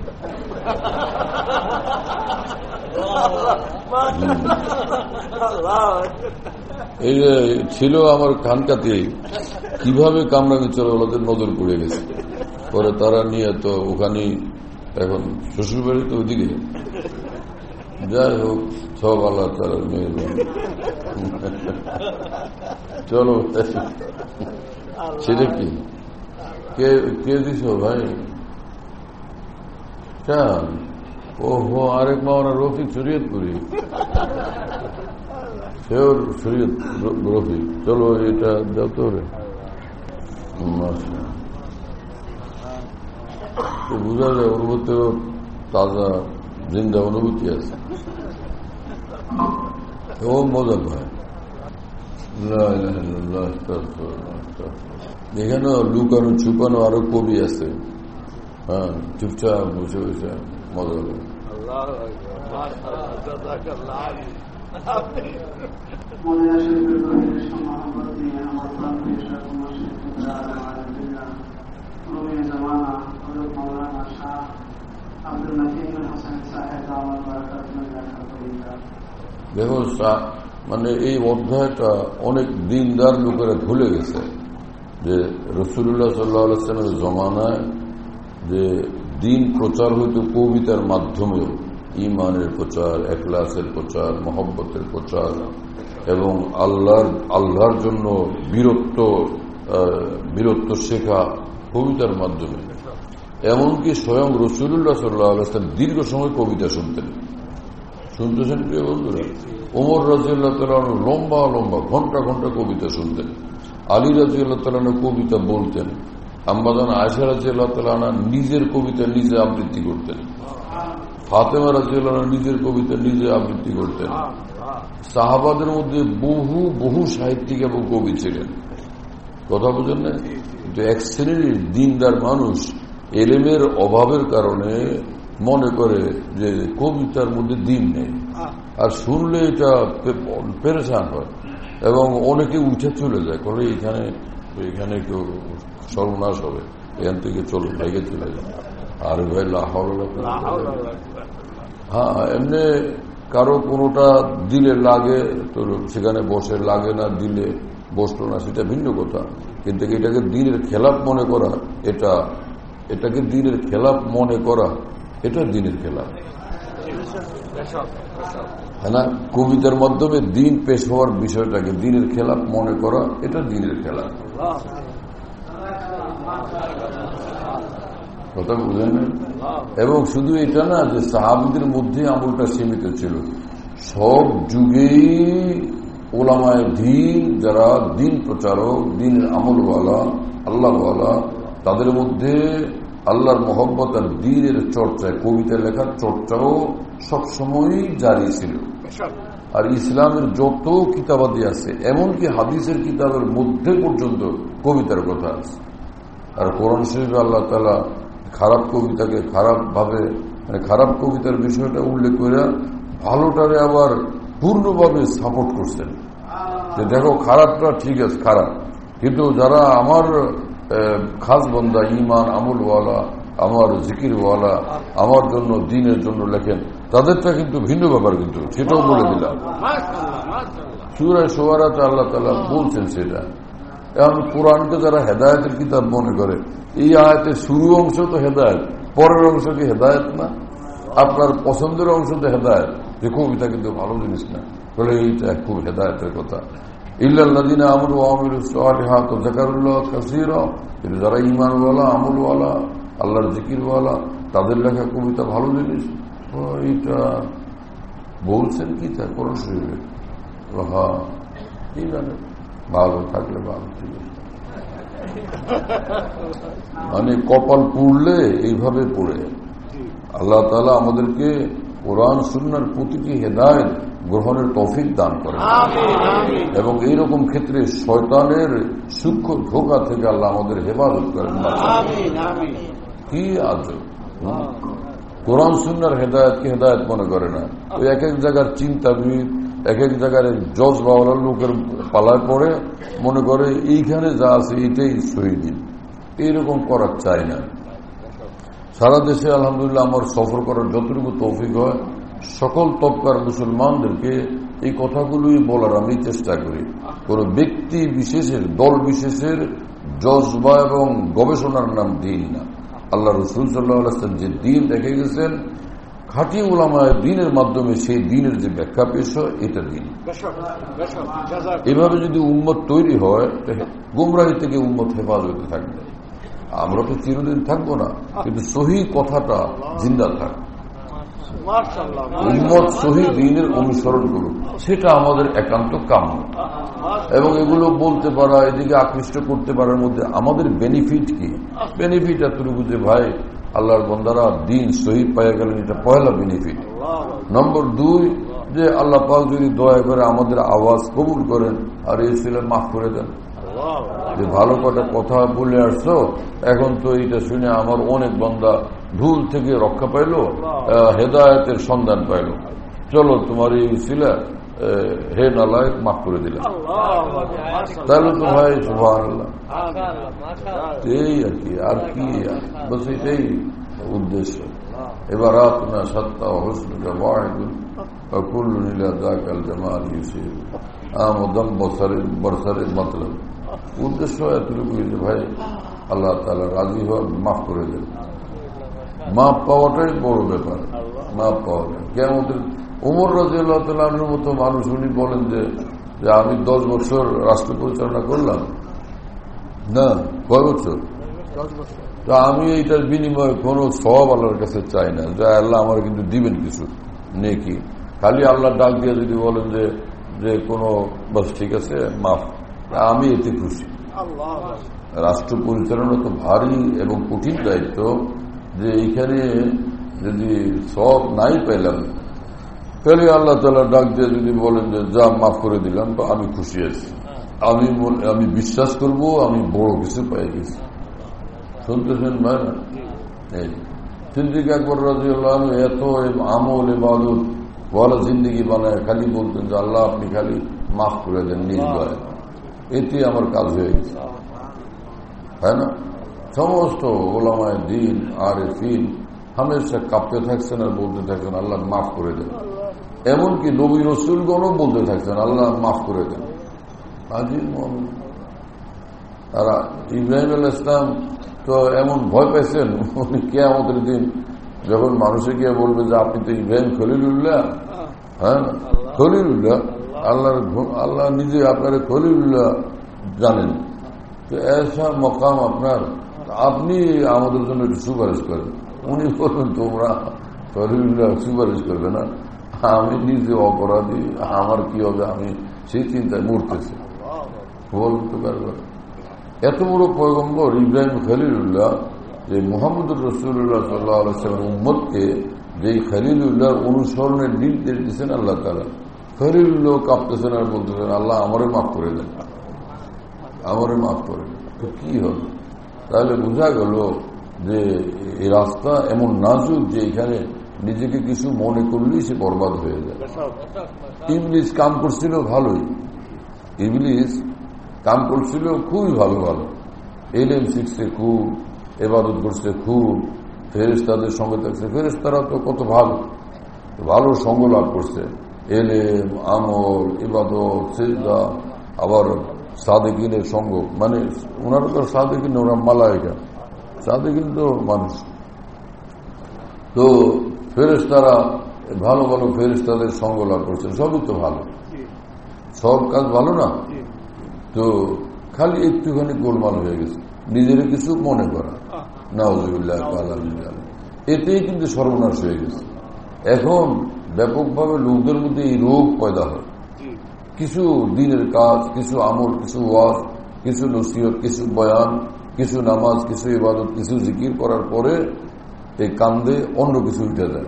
B: এই যে ছিল আমার খানকাতে, কিভাবে কামরানি চলে ওদের নজর পড়ে গেছে। পরে তারা নিয়ে তো ওখানে এখন শ্বশুর বাড়ি তো ওইদিকে, যাই হোক সব আল্লাহ তাআলার মেহরবানি। চলো সেটা কি কে কে দিছ ভাই? ও হো আরেক মাওলানা রফিক শরীয়তপুরি, সেও শরীয়ত রফিক। চলো এটা যাতে হবে, বোঝা যায় ওর মধ্যেও তাজা জিন্দা অনুভূতি আছে, ও মজা পায়। এখানেও লুকানো ছুপানো আরো কবি আছে, হ্যাঁ, চুপচাপ বসে বসে মজা করে। দেখো মানে এই অধ্যায়টা অনেক দিনদার লোকেরা ভুলে গেছে যে রাসূলুল্লাহ সাল্লাল্লাহু আলাইহি ওয়াসাল্লামের জমানায় যে দিন প্রচার হইত কবিতার মাধ্যমেও, ঈমানের প্রচার, ইখলাসের প্রচার, মহব্বতের প্রচার এবং আল্লাহর আল্লাহর জন্য বীরত্ব বীরত্ব শেখা কবিতার মাধ্যমে। এমনকি স্বয়ং রাসূলুল্লাহ সাল্লাল্লাহু আলাইহি ওয়াসাল্লাম দীর্ঘ সময় কবিতা শুনতেন। শুনতেছেন প্রিয় বন্ধুরা? ওমর রাদিয়াল্লাহু তাআলা লম্বা লম্বা ঘন্টা ঘন্টা কবিতা শুনতেন। আলী রাদিয়াল্লাহু তাআলা কবিতা বলতেন। আম্মাজান আয়েশা রাদিয়াল্লাহু তাআলা নিজের কবিতা নিজে আবৃত্তি করতেন। ফাতেমা রাদিয়াল্লাহু আনহা নিজের কবিতা নিজে আবৃত্তি করতেন। সাহাবাদের মধ্যে বহু বহু সাহিত্যিক এবং কবি ছিলেন। কথা বুঝেন না? কিন্তু এক শ্রেণীর দিনদার মানুষ এলেমের অভাবের কারণে মনে করে যে কবিতার মধ্যে দিন নেই, আর শুনলে এটা পেরেশান হয় এবং অনেকে উঠে চলে যায়, করে এখানে এখানে কেউ সর্বনাশ হবে, এখান থেকে চলে ভেগে চলে যায়। আর ভাই লাহাওল, হ্যাঁ এমনি কারো কোনোটা দিলে লাগে তো সেখানে বসে, লাগে না দিলে বসলো না, সেটা ভিন্ন কথা। কিন্তু এটাকে দিনের খেলাপ মনে করা, এটা এটাকে দিনের খেলাপ মনে করা এটা দিনের খেলাপ, হ্যাঁ না? কবিতার মাধ্যমে দিন পেশ হওয়ার বিষয়টাকে দিনের খেলাপ মনে করা এটা দিনের খেলাপ। কথা বুঝেন না? এবং শুধু এটা না যে সাহাবীদের মধ্যে আমলটা সীমিত ছিল, সব যুগেই ওলামায়ে দ্বীন যারা দিন প্রচারক, দিনের আমলওয়ালা, আল্লাহওয়ালা, তাদের মধ্যে আল্লাহর মহব্বত আর দ্বীনের চর্চায় কবিতা লেখার চর্চাও সবসময়ই জারি ছিল। আর ইসলামের যত কিতাবাদি আছে, এমনকি হাদিসের কিতাবের মধ্যে পর্যন্ত কবিতার কথা আছে। আর কোরআন শরীফে আল্লাহ তাআলা খারাপ কবিতাকে খারাপ ভাবে, মানে খারাপ কবিতার বিষয়টা উল্লেখ করে ভালোটারে আবার পূর্ণভাবে সাপোর্ট করছেন যে দেখো খারাপটা ঠিক আছে খারাপ, কিন্তু যারা আমার খাস বান্দা, ঈমান আমলওয়ালা, আমার জিকিরওয়ালা, আমার জন্য দিনের জন্য লেখেন, তাদেরটা কিন্তু ভিন্ন ব্যাপার, কিন্তু সেটাও বলে দিলাম। সূরা শুআরাতে আল্লাহ তাআলা বলছেন সেটা। এখন কোরআনকে যারা হেদায়েতের কিতাব মনে করে, এই আয়াতের শুরু অংশ তো হেদায়েত, পরের অংশ কি হেদায়েত না? আপনার পছন্দের অংশ তো হেদায়েত, যে কবিতা কিন্তু ভালো জিনিস না, বলে এইটা খুব হেদায়েতের কথা। ইল্লাল্লাযীনা আমানু ওয়া আমিলুস সালিহাত ওয়া যাকারুল্লাহ কাসীরা, কিন্তু যারা ঈমানওয়ালা, আমলওয়ালা, আল্লাহর জিকিরওয়ালা, তাদের লেখা কবিতা ভালো জিনিস। এইটা বলছেন কি তা কোরআন শরীফে? হ্যাঁ, কি জানে, ভালো থাকলে ভালো, ঠিক আছে। মানে কপাল পুড়লে এইভাবে পড়ে। আল্লাহ তাআলা আমাদেরকে কোরআন সুন্নাহর প্রতিটি হেদায়েত গ্রহণের তৌফিক দান করেন এবং এইরকম ক্ষেত্রে শয়তানের সূক্ষ্ম ধোঁকা থেকে আল্লাহ আমাদের হেফাজত করেন। কি আজব! কোরআন সুন্নাহর হেদায়েতকে হেদায়েত মনে করে না, ওই এক এক জায়গার চিন্তাবিদ, এক এক জায়গার জজ বাওয়ালার লোকের পালায় পড়ে মনে করে এইখানে যা আছে এটাই সহিদিন। এইরকম করার চাই না। সারা দেশে আলহামদুলিল্লাহ আমার সফর করার যতটুকু তৌফিক হয়, সকল তবকার মুসলমানদেরকে এই কথাগুলোই বলার আমি চেষ্টা করি। কোন ব্যক্তি বিশেষের, দল বিশেষের জজবা এবং গবেষণার নাম দিন না। আল্লাহ রাসূল সাল্লাল্লাহু আলাইহি ওয়াসাল্লাম যে দিন রেখে গেছেন, খাঁটি উলামায়ে দ্বীনের মাধ্যমে সেই দ্বীনের যে ব্যাখ্যা পেশ হয়, এটা দিন। এভাবে যদি উম্মত তৈরি হয়, গুমরাহি থেকে উম্মত হেফাজতে থাকবে। আমরা তো চিরদিন থাকবো না, কিন্তু সহি কথাটা জিন্দা থাক, উম্মত সহি দ্বীনের অনুসরণ করুক, সেটা আমাদের একান্ত কাম্য। এবং এগুলো বলতে পারা, এদিকে আকৃষ্ট করতে পারার মধ্যে আমাদের বেনিফিট কি? বেনিফিট এতটুকু যে ভাই আল্লাহর বান্দারা দিন সহি পাইয়া গেলেন, এটা পয়লা বেনিফিট। নম্বর দুই, যে আল্লাহ পাক যদি দয়া করে আমাদের আওয়াজ কবুল করেন আর এই ছেলে মাফ করে দেন, যে ভালো কটা কথা বলে আসছো, এখন তো এইটা শুনে আমার অনেক বান্দা ভুল থেকে রক্ষা পাইল, হেদায়েতের সন্ধান পাইল, চলো তোমার এই ছিল হে নালায়েক মাফ করে দিলাম, তাহলে তো ভাই সুবহানাল্লাহ। এই আর কি, আর কি, বস এটাই উদ্দেশ্য। ইবারাতুনা সাত্তা ওয়া হুসনুকা ওয়াহিদুন ওয়া কুল্লুন ইলা যাকাল জামাল ইউসির আমদম বসরে বরসরে মতলব উদ্দেশ্য এতটুকু যে ভাই আল্লাহ তাআলা রাজি হওয়া, মাফ করে দেন। মাফ পাওয়াটাই বড় ব্যাপার, মাফ পাওয়াটা। কেমন ওমর রাদিয়াল্লাহু তাআলা আনহুর মতো মানুষ উনি বলেন যে আমি দশ বছর রাষ্ট্র পরিচালনা করলাম না, কয় বছর? তো আমি এইটার বিনিময়ে কোনো সওয়াব আল্লাহর কাছে চাই না, যা আল্লাহ আমার কিন্তু দিবেন কিছু নেকি। খালি আল্লাহ ডাক দিয়ে যদি বলেন যে যে কোনো বাস ঠিক আছে মাফ, আমি এতে খুশি। রাষ্ট্র পরিচালনা তো ভারী এবং কঠিন দায়িত্ব, যে এইখানে যদি সব নাই পেলাম তাহলে আল্লাহ তাআলা ডাক দিয়ে যদি বলেন যে যা মাফ করে দিলাম, তো আমি খুশি আছি। আমি আমি বিশ্বাস করব আমি বড় কিছু পাই গেছি। শুনতেছেন ভাই না? এই সিদ্দিক আকবর রাদিয়াল্লাহু আনহু এত আমল ইবাদত ওয়ালা জিন্দেগি বানায় খালি বলতেন যে আল্লাহ আপনি খালি মাফ করে দেন নির্দয়, এতে আমার কাজ হয়ে গেছে, তাই না? সমস্ত ওলামায়ে দ্বীন আরিফিন হামেশা কাঁপতে থাকছেন আর বলতে থাকছেন আল্লাহ মাফ করে দেন। এমনকি নবী রাসূলগণও বলতে থাকছেন আল্লাহ মাফ করে দেন। আজিজ মুমিন, তারা ইব্রাহিম আলাইহিস সালাম তো এমন ভয় পাইছেন, উনি কিয়ামতের দিন যখন মানুষে গিয়ে বলবে যে আপনি তো ইব্রাহিম খলিলুল্লাহ, হ্যাঁ খলিলুল্লাহ, আল্লাহর আল্লাহ নিজে আপনার খলিলুল্লাহ জানেন, তো এসা মকাম আপনার, আপনি আমাদের জন্য একটু সুপারিশ করেন। উনি বলবেন তোমরা খলিলুল্লাহ সুপারিশ করবে না, আমি নিজে অপরাধী, আমার কি হবে, আমি সেই চিন্তায় মরতেছি। বলতে পারবে এত বড় পয়গম্বর ইব্রাহিম খলিলুল্লাহ, যে মুহাম্মদুর রাসূলুল্লাহ সাল্লাল্লাহু আলাইহি ওয়াসাল্লাম উম্মতকে যেই খলিলুল্লাহর অনুসরণের নির্দেশ দিয়েছেন আল্লাহ তাআলা, খলিলুল্লাহ কাঁপতেছেন আর বলতেছেন আল্লাহ আমারে মাফ করে দেন, আমারে মাফ করে দেন। তো কি হবে? তাহলে বোঝা গেল যে এই রাস্তা এমন নাজুক যে এখানে নিজেকে কিছু মনে করলেই সে বরবাদ হয়ে যায়। ইবলিস কাম করছিল ভালোই, ইবলিস কাম করছিল খুবই ভালো ভালো, এলেম শিখছে খুব, ইবাদত করছে খুব, ফেরেশতাদের সঙ্গে থাকছে, ফেরেশতারা তো কত ভালো ভালো সঙ্গ লাভ করছে, এলেম, আমল, ইবাদত, সিজদা, আবার সাদেকিনের সঙ্গ, মানে ওনারা তো সাদেকিন, ওরা মালায়েকা, সাদেকিন তো মানুষ। তো ফেরেশতারা ভালো ভালো ফেরেশতাদের সঙ্গ লাভ করছে, সবই তো ভালো, সব কাজ ভালো না। তো খালি একটুখানি গোলমাল হয়ে গেছে, নিজের কিছু মনে করা, নাউযুবিল্লাহ, এতেই কিন্তু সর্বনাশ হয়ে গেছে। এখন ব্যাপকভাবে লোকদের মধ্যে এই রোগ পয়দা হয়, কিছু দিনের কাজ, কিছু আমল, কিছু ওয়াজ, কিছু নসিহত, কিছু বয়ান, কিছু নামাজ, কিছু ইবাদত, কিছু জিকির করার পরে এই কান্দে অন্য কিছু উঠে যায়।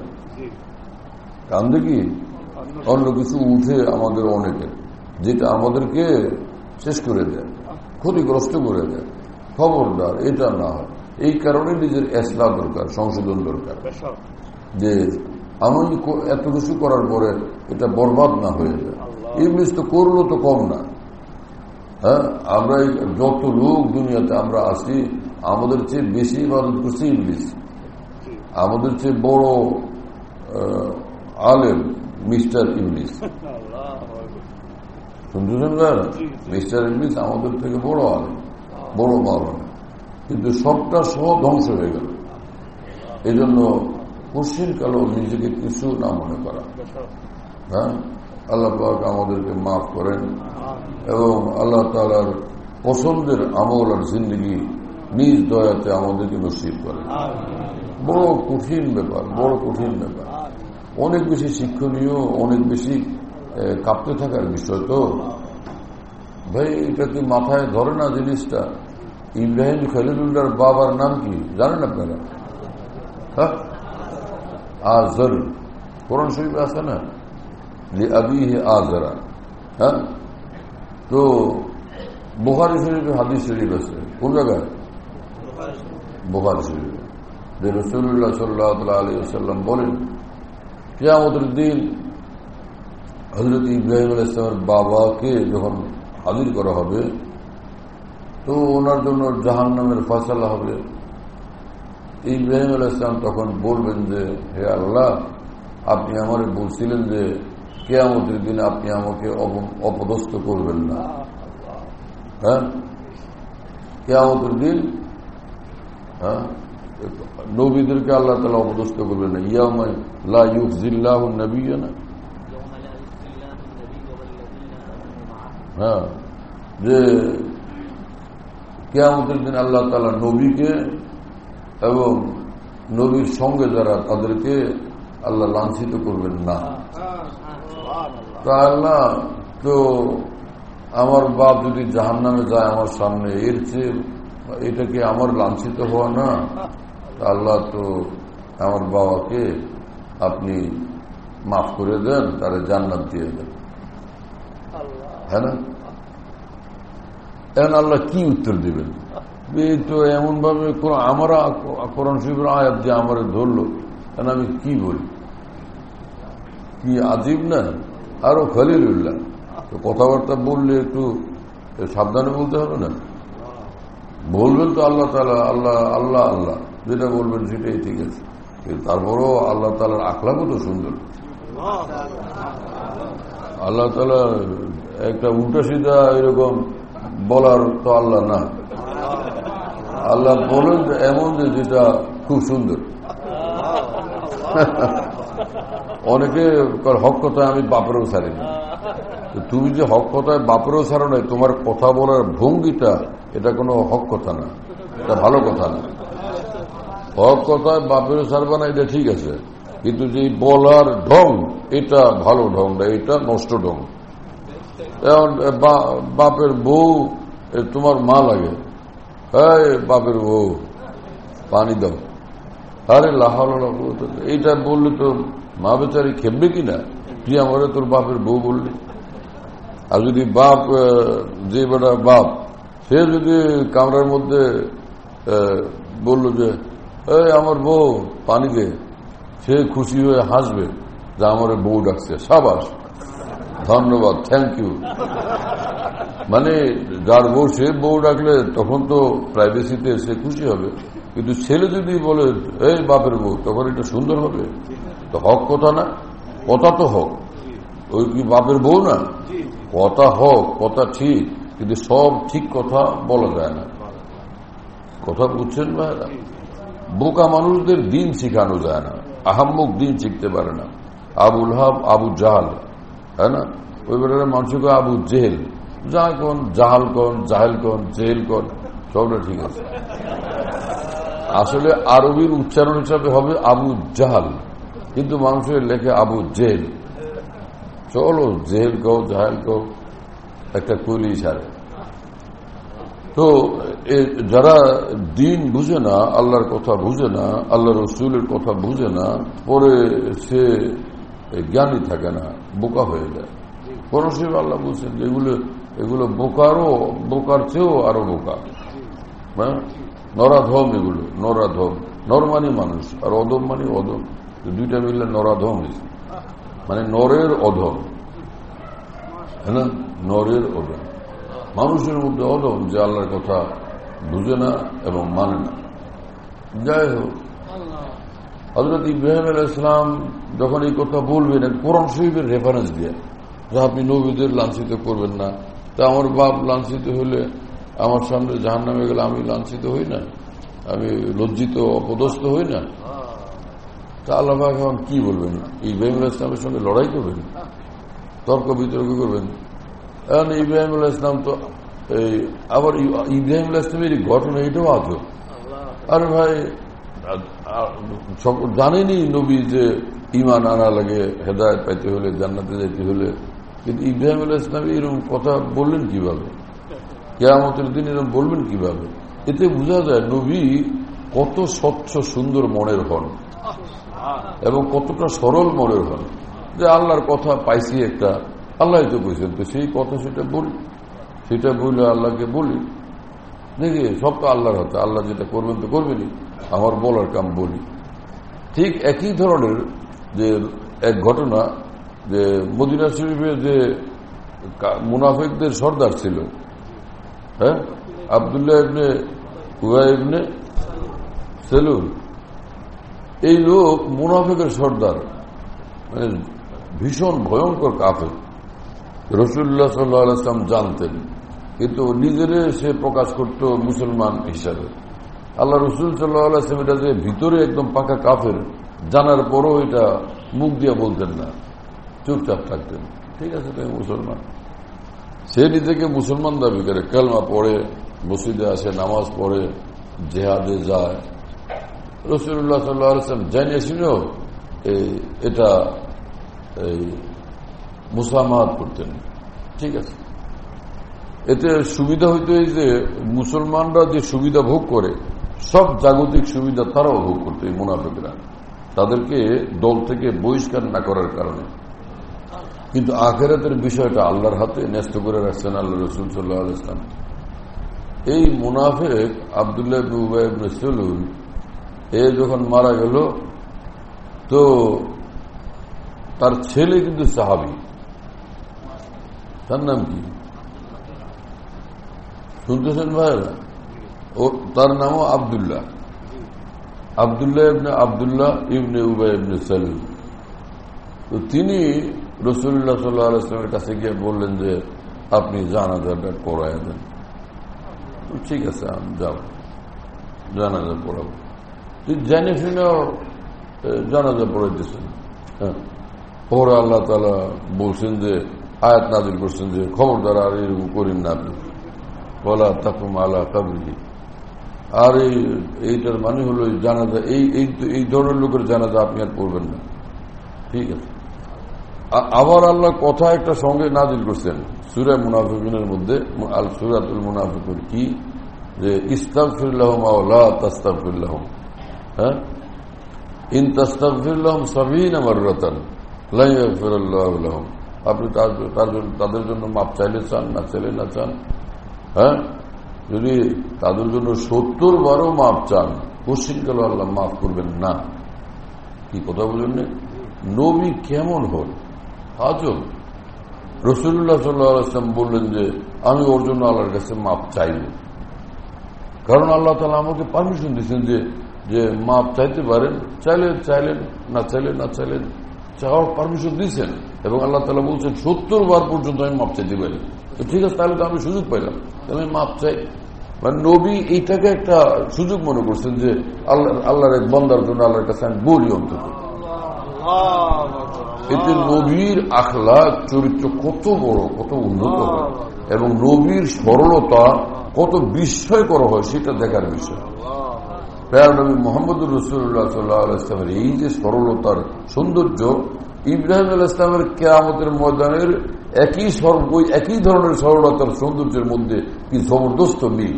B: কান্দে কি অন্য কিছু উঠে আমাদের অনেকের, যেটা আমাদেরকে শেষ করে দেয়, ক্ষতিগ্রস্ত করে দেয়। খবরদার এটা না হয়। এই কারণে নিজের ইসলাহ দরকার, সংশোধন দরকার, যে আমি এত কিছু করার পরে এটা বরবাদ না হয়ে যায়। ইবলিস তো করলো তো কম না, হ্যাঁ, আমরা যত লোক দুনিয়াতে আমরা আছি, আমাদের চেয়ে বেশি ইবাদত করছে ইবলিস, আমাদের চেয়ে বড় আলেম মিস্টার ইবলিস, শুনতেছেন না? মিস্টার ইবলিস আমাদের থেকে বড় আলেম, বড় মাওলানা, কিন্তু সবটা সহ ধ্বংস হয়ে গেল। এই জন্য কোশ্চিন কালো নিজেকে কিছু না মনে করা। হ্যাঁ, আল্লাহ পাক আমাদেরকে মাফ করেন এবং আল্লাহ তাআলার পছন্দের আমল আর জিন্দগি নিজ দয়াতে আমাদেরকে নসিব করেন। বড় কঠিন ব্যাপার, বড় কঠিন ব্যাপার, অনেক বেশি শিক্ষণীয়, অনেক বেশি কাঁপতে থাকার বিষয়। তো ভাই এটা কি মাথায় ধরে না জিনিসটা? ইব্রাহিম খলিলুল্লাহর বাবার নাম কি জানেন আপনারা? হ্যাঁ, আজর, কোরআন শরীফে আছে না, লিআবিহি আজরা। হ্যাঁ, তো বুখারী শরীফে হাদিস শরীফ আছে, কোন জায়গায়? বুখারী শরীফে, যে রাসূলুল্লাহ সাল্লাল্লাহু আলাইহি ওয়াসাল্লাম বলেন কিয়ামতের দিন হযরত ইব্রাহিম আলাইহিস সালামের বাবাকে যখন হাজির করা হবে, তো ওনার জন্য জাহান্নামের ফয়সালা হবে। ইব্রাহিম আলাইহিস সালাম তখন বলবেন যে হে আল্লাহ, আপনি আমারে বলছিলেন যে কিয়ামতের দিনে আপনি আমাকে অপদস্থ করবেন না। হ্যাঁ, কিয়ামতের দিন হ্যাঁ নবীদেরকে আল্লাহ তাআলা অপদস্থ করবেন না। ইয়াউমা লা ইউখজিল্লাহু নাবিয়্যানা, হ্যাঁ, যে কিয়ামতের দিন আল্লাহ তাআলা নবীকে এবং নবীর সঙ্গে যারা তাদেরকে আল্লাহ লাঞ্ছিত করবেন না। তা আল্লাহ, তো আমার বাপ যদি জাহান্নামে যায় আমার সামনে, এর চেয়ে এটা কি আমার লাঞ্ছিত হওয়া না? তা আল্লাহ, তো আমার বাবাকে আপনি মাফ করে দেন, তারে জান্নাত দিয়ে দেন। হ্যাঁ না? এখন আল্লাহ কি উত্তর দিবেন? এই তো এমন ভাবে আমরা কোরআন শরীফের আয়াত দিয়ে আমার ধরলো, এখন আমি কি বলি? কি আজীব না? আরো খলিলুল্লাহ, তো কথাবার্তা বললে একটু সাবধানে বলতে হবে না? বলবেন তো আল্লাহ তাআলা আল্লাহ আল্লাহ আল্লাহ, যেটা বলবেন সেটাই ঠিক আছে। তারপরও আল্লাহ তাআলার আখলাকও তো সুন্দর। আল্লাহ তাআলা একটা উল্টা সিধা এরকম বলার তো আল্লাহ না। আল্লাহ বলেন এমন যে যেটা খুব সুন্দর। অনেকে হক কথায় আমি বাপেরও ছাড়ি না। তুমি যে হক কথায় বাপেরও ছাড়ো নাই, তোমার কথা বলার ভঙ্গিটা এটা কোনো হক কথা না, এটা ভালো কথা না। হক কথায় বাপেরও ছাড়বা না, এটা ঠিক আছে, কিন্তু যে বলার ঢং এটা ভালো ঢং না, এটা নষ্ট ঢং। এখন বাপের বউ তোমার মা লাগে, এই বাপের বউ পানি দাও, আরে লাহাল, এইটা বললে তো মা বেচারি খেপবে কিনা, তুই আমারে তোর বাপের বউ বললি। আর যদি বাপ, যে বেটা বাপ, সে যদি কামরার মধ্যে বলল যে এই আমার বউ পানি দে, সে খুশি হয়ে হাসবে যে আমার বউ ডাকছে, সাবাস, ধন্যবাদ, থ্যাংক ইউ। মানে যার বউ সে বউ ডাকলে তখন তো প্রাইভেসিতে সে খুশি হবে, কিন্তু ছেলে যদি বলে এই বাপের বউ, তখন এটা সুন্দর হবে। তো হক কথা না, কথা তো হক, ওই কি বাপের বউ না? কথা হক, কথা ঠিক, কিন্তু সব ঠিক কথা বলা যায় না। কথা বুঝছেন ভাইরা? বোকা মানুষদের দিন শিখানো যায় না, আহাম্মক দিন শিখতে পারে না। আবুল হাব, আবু জাহাল, হ্যাঁ না? ওই বেটার মানুষকে আবু জেহেল, যা কোন জাহাল কোন, জাহেল কোন, জেহেল কোন, সবটা ঠিক আছে। আসলে আরবির উচ্চারণ হিসাবে হবে আবু জাহাল, কিন্তু মানুষের লেখে আবু জেহেল। চলো জেহেল কও, জাহেল কও, একটা কলি সারে। তো যারা দিন বুঝে না, আল্লাহর কথা বুঝে না, আল্লাহ রসুলের কথা বুঝে না, পরে সে জ্ঞানী থাকে না, বোকা হয়ে যায়। কোন শিব আল্লাহ বলছেন যে এগুলো এগুলো বোকারও, বোকার চেয়েও আরো বোকা। হ্যাঁ, নরাধম, এগুলো নরাধম। নর মানে মানুষ, আর অধম মানে অধম, দুইটা মিললে নরাধম হয়েছে, মানে নরের অধম। হ্যাঁ না, নরের অধম। মানুষের মধ্যে অধম যে আল্লাহর কথা বুঝে না এবং মানে না। যাই হোক, হযরত ইব্রাহিম আলাইহিস সালাম যখন এই কথা বলবেন, কোরআন শরীফের রেফারেন্স দিয়ে যে আপনি নবীদের লাঞ্ছিত করবেন না, তা আমার বাপ লাঞ্ছিত হলে, আমার সামনে জাহান্নামে গেলে আমি লাঞ্ছিত হই না, আমি লজ্জিত অপদস্থ হই না? তা আল্লাহ পাক এখন কি বলবেন? ইব্রাহিম আলাইহিস সালামের সঙ্গে লড়াই করবেন, তর্ক বিতর্ক করবেন? এখন ইব্রাহিম আলাইহিস সালাম তো এই আবার ইব্রাহিম আলাইহিস সালামের ঘটনা এটাও আছে। আরে ভাই, জানেনি নবী যে ঈমান আনা লাগে, হেদায়েত পাইতে হলে, জান্নাতে যেতে হলে, কিন্তু ইব্রাহিম আলাইহিস সালাম এরকম কথা বললেন কিভাবে? কিয়ামতের দিন এরকম বলবেন কিভাবে? এতে বোঝা যায় নবী কত স্বচ্ছ সুন্দর মনের হন এবং কতটা সরল মনের হন, যে আল্লাহর কথা পাইছি একটা, আল্লাহ তো বলছেন, তো সেই কথা সেটা বলি, সেটা বললে আল্লাহকে বলি, দেখি সব তো আল্লাহর হাতে, আল্লাহ যেটা করবেন তো করবেনই, আমার বলার কাম বলি। ঠিক একই ধরনের যে এক ঘটনা, যে মদিনা শরীফে যে মুনাফিকদের সর্দার ছিল, হ্যাঁ, আব্দুল্লাহ ইবনে উবাই ইবনে সেলুল, এই লোক মুনাফিকের সর্দার, মানে ভীষণ ভয়ঙ্কর কাফের। রাসূলুল্লাহ সাল্লাল্লাহু আলাইহি ওয়াসাল্লাম জানতেন, কিন্তু নিজেরে সে প্রকাশ করত মুসলমান হিসাবে। আল্লাহ রসুল সাল্লাল্লাহু আলাইহি ওয়াসাল্লাম এটা যে ভিতরে একদম পাকা কাফের জানার পরও এটা মুখ দিয়ে বলতেন না, চুপচাপ থাকতেন। ঠিক আছে, তুমি মুসলমান। সে নিজেকে মুসলমান দাবি করে, কালমা পড়ে, মসজিদে আসে, নামাজ পড়ে, জেহাদে যায়। রাসূলুল্লাহ সাল্লাল্লাহু আলাইহি ওয়াসাল্লাম জানিয়ে শুনেও এটা এই মুসামাহাত করতেন। ঠিক আছে, এতে সুবিধা হইতো এই যে মুসলমানরা যে সুবিধা ভোগ করে সব জাগতিক সুবিধা তারাও ভোগ করতো এই মুনাফিকরা, তাদেরকে দল থেকে বহিষ্কার না করার কারণে। কিন্তু আখিরাতের বিষয়টা আল্লাহর হাতে ন্যস্ত করে রাখছেন আল্লাহ রাসূল সাল্লাল্লাহু আলাইহি ওয়াসাল্লাম। এই মুনাফিক আব্দুল্লাহ ইবনে উবাই ইবনে সালুল এ যখন মারা গেল, তো তার ছেলে কিন্তু সাহাবী, তার নাম কি শুনতেছেন ভাইরা? ও তার নামও আব্দুল্লাহ, আব্দুল্লাহ ইবনে আব্দুল্লাহ ইবনে উবাই ইবনে সালুল। তো তিনি রাসূলুল্লাহ সাল্লাল্লাহু আলাইহি ওয়াসাল্লামের কাছে গিয়ে বললেন যে আপনি জানাজাটা পড়ায় দেন। ঠিক আছে, আমি যাব, জানাজা পড়াবো। তুই জেনে শুনেও জানাজা পড়াইতেছেন। হ্যাঁ, পরে আল্লাহ তাআলা বলছেন যে আয়াত নাযিল করছেন যে খবরদার আর এরকম করেন না আপনি, ওয়ালা তাকুম আলা কবরিহি। আর এই এইটার মানে হলো জানাজা, এই এই ধরনের লোকের জানাজা আপনি আর পড়বেন না। ঠিক আছে। আবার আল্লাহ কথা একটা সঙ্গে নাযিল করছেন সূরা মুনাফিকুনের মধ্যে, আল সূরাতুল মুনাফিকুন, কি যে ইস্তাগফির লাহুম আও লা তাস্তাগফির লাহুম, হ্যাঁ, ইন তাস্তাগফির লাহুম সাবিনা মাররাতান লা ইয়াগফিরুল্লাহু লাহুম। আপনি তাদের জন্য মাপ চাইলে চান, না চাইলে না চান, হ্যাঁ, যদি তাদের জন্য সত্তর বারও মাপ চান, কোশ্চিন গেল আল্লাহ মাফ করবেন না। কি কথা বলেন? নবী কেমন হল আজব। রাসূলুল্লাহ সাল্লাল্লাহু আলাইহি ওয়াসাল্লাম বললেন যে আমি ওর জন্য আল্লাহর কাছে মাপ চাইব, কারণ আল্লাহ তাআলা আমাকে পারমিশন দিয়েছেন যে যে মাপ চাইতে পারেন, চাইলে চাইলেন, না চাইলে না চাইলেন, চাওয়ার পারমিশন দিয়েছেন। এবং আল্লাহ তাআলা বলছেন সত্তর বার পর্যন্ত আমি মাপ চাইতে পারি। ঠিক আছে, তাহলে তো আমি সুযোগ পাইলাম, আমি মাপ চাই। মানে নবী এইটাকে একটা সুযোগ মনে করছেন যে আল্লাহ আল্লাহর এক বান্দার জন্য আল্লাহর কাছে আমি বলি অন্তত। এতে নবীর আখলাক চরিত্র কত বড়, কত উন্নত হয়, এবং নবীর সরলতা কত বিস্ময়কর হয় সেটা দেখার বিষয়। প্রিয় নবী মুহাম্মদুর রাসূলুল্লাহ সাল্লাল্লাহু আলাইহি ওয়াসাল্লামের এই যে সরলতার সৌন্দর্য, ইব্রাহিম আলাইহিস সালামের কিয়ামতের ময়দানের একই ওই একই ধরনের সরলতার সৌন্দর্যের মধ্যে কি জবরদস্ত মিল।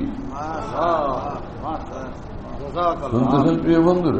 B: শুনতেছেন প্রিয় বন্ধুরা?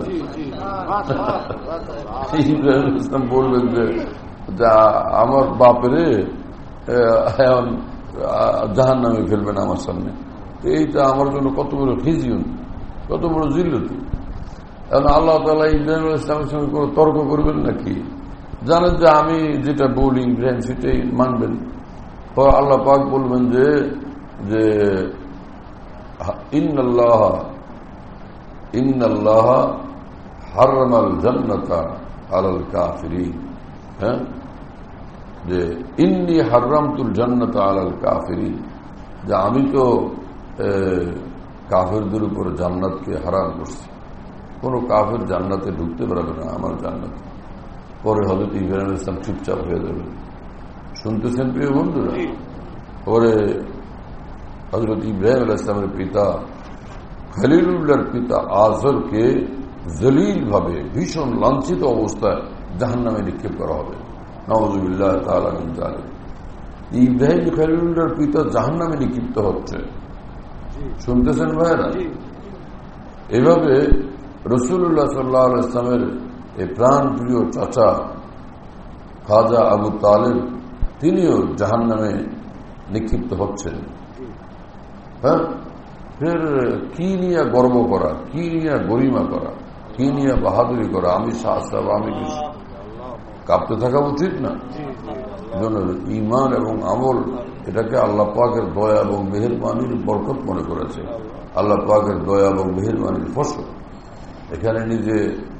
B: ইব্রাহিম আলাইহিস সালাম বলবেন যে যা আমার বাপরে এখন জাহান্নামে ফেলবেন আমার সামনে, এইটা আমার জন্য কত বড় খিজিয়ন, কত বড় জিল্লতি। এখন আল্লাহ তাআলা ইব্রাহিম আলাইহিস সালামের সঙ্গে কোনো তর্ক করবেন নাকি? জানেন যে আমি যেটা বলি ইব্রাহিম সেটাই মানবেন। আল্লাহ পাক বলবেন যে যে ইন্নাল্লাহ ইন্নাল্লাহ হারামাল জান্নাতা আলাল কাফিরিন, হ্যাঁ, যে ইন্নী হারামতুল জান্নাতা আলাল কাফিরিন, যে আমি তো কাফেরদের উপর জান্নাতকে হারাম করছি, কোন কাফের জান্নাতে ঢুকতে পারবে না আমার জান্নাতে। পরে হযরত ইব্রাহিম আলাইহিস সালাম চুপচাপ হয়ে যাবে। শুনতেছেন প্রিয় বন্ধুরা? পরে হযরত ইব্রাহিম আলাইহিস সালামের পিতা খলিলুল্লাহর পিতা আজরকে জলিল ভাবে ভীষণ লাঞ্ছিত অবস্থায় জাহান্নামে নিক্ষেপ করা হবে। নাউযুবিল্লাহ তাআলা মিন যালিক। ইব্রাহিম খলিলুল্লাহর পিতা জাহান্নামে নিক্ষিপ্ত হচ্ছে। শুনতেছেন ভাইরা? এভাবে রাসূলুল্লাহ সাল্লাল্লাহু আলাইহি ওয়াসাল্লামের এই প্রাণ প্রিয় চাচা খাজা আবু তালেব তিনিও জাহান্নামে নিক্ষিপ্ত হচ্ছেন। হ্যাঁ, ফের কি নিয়ে গর্ব করা, কি নিয়ে গরিমা করা, কি নিয়ে বাহাদুরি করা, আমি শাহ সাহেব, আমি কিছু কাঁপতে থাকা উচিত না। ঈমান এবং আমল এটাকে আল্লাহ পাকের দয়া এবং মেহেরবানির বরকত মনে করেছে, আল্লাহ পাকের দয়া এবং মেহেরবানির ফসল। এখানে নিজে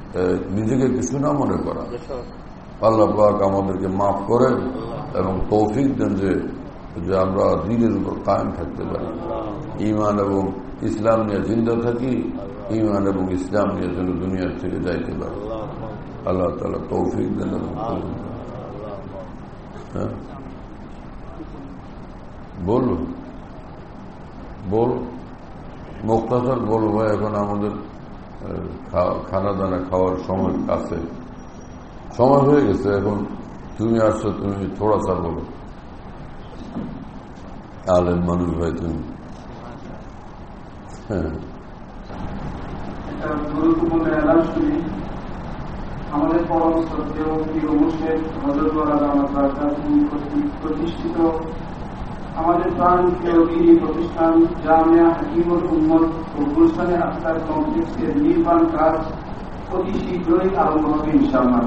B: নিজেকে কিছু না মনে করা। আল্লাহ পাক আমাদেরকে মাফ করেন এবং তৌফিক দেন যে যে আমরা দিনের উপর কায়েম থাকতে পারি, ঈমান এবং ইসলাম নিয়ে জিন্দা থাকি, ঈমান এবং ইসলাম নিয়ে যেন দুনিয়ার থেকে যাইতে পারি। আল্লাহ তাআলা তৌফিক দেন এবং হ্যাঁ বল বল মুক্তাসর বল ভাই, এখন আমাদের খানা দানা খাওয়ার সময় কাছে, সময় হয়ে গেছে। এখন তুমি আসছো, তুমি থোড়া সা বলো। আলেম মানুষ ভাই তুমি। হ্যাঁ
C: গুরুত্বপূর্ণ এলান শুনি আমাদের পরম শ্রদ্ধেয় প্রিয় মুর্শিদ হযরত প্রতিষ্ঠিত আমাদের প্রাণ প্রিয় দিনী প্রতিষ্ঠান জামিয়া হাকিমুল উম্মত ও গুলশানে আখতার কমপ্লেক্সের নির্মাণ কাজ অতি শীঘ্রই আরম্ভ হবে ইনশাআল্লাহ।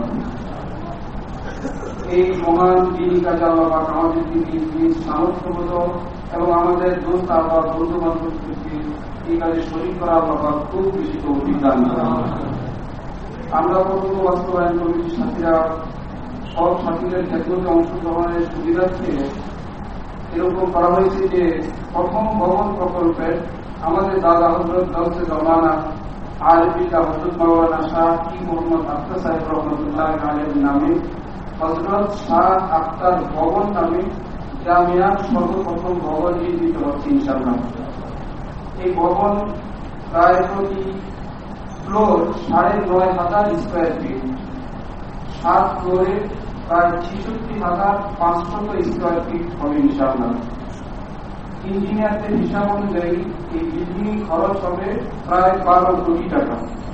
C: এই মহান দিনী কাজে আল্লাহ পাক আমাদের দিকে সামর্থ্যগত এবং আমাদের দোস্ত আল্লাহ বন্ধু বান্ধবকে এই কাজে শরীক করা আল্লাহ পাক খুব বেশি তৌফিক দান করেন। আমরা প্রকল্প বাস্তবায়ন কমিটির সাথীরা সব সাথীদের ক্ষেত্রে অংশগ্রহণের সুবিধার্থে এরকম করা হয়েছে যে প্রথম ভবন প্রকল্পের আমাদের দাদা হযরত গাউসে জামানা আলিবিল্লাহ হযরত মাওলানা শাহ কি মোহাম্মদ আখতার সাহেব রহমাতুল্লাহ আলাইহির নামে হযরত শাহ আখতার ভবন নামে জামিয়ার সর্বপ্রথম ভবন নির্মিত হচ্ছে ইনশাআল্লাহ। এই ভবন প্রায় প্রতি ফ্লোর সাড়ে নয় হাজার স্কোয়ার ফিট, সাত ফ্লোরে প্রায় ছেষট্টি হাজার পাঁচশত স্কোয়ার ফিট হবে ইনশাআল্লাহ। ইঞ্জিনিয়ারদের হিসাব অনুযায়ী এই বিল্ডিং খরচ হবে প্রায় বারো কোটি টাকা।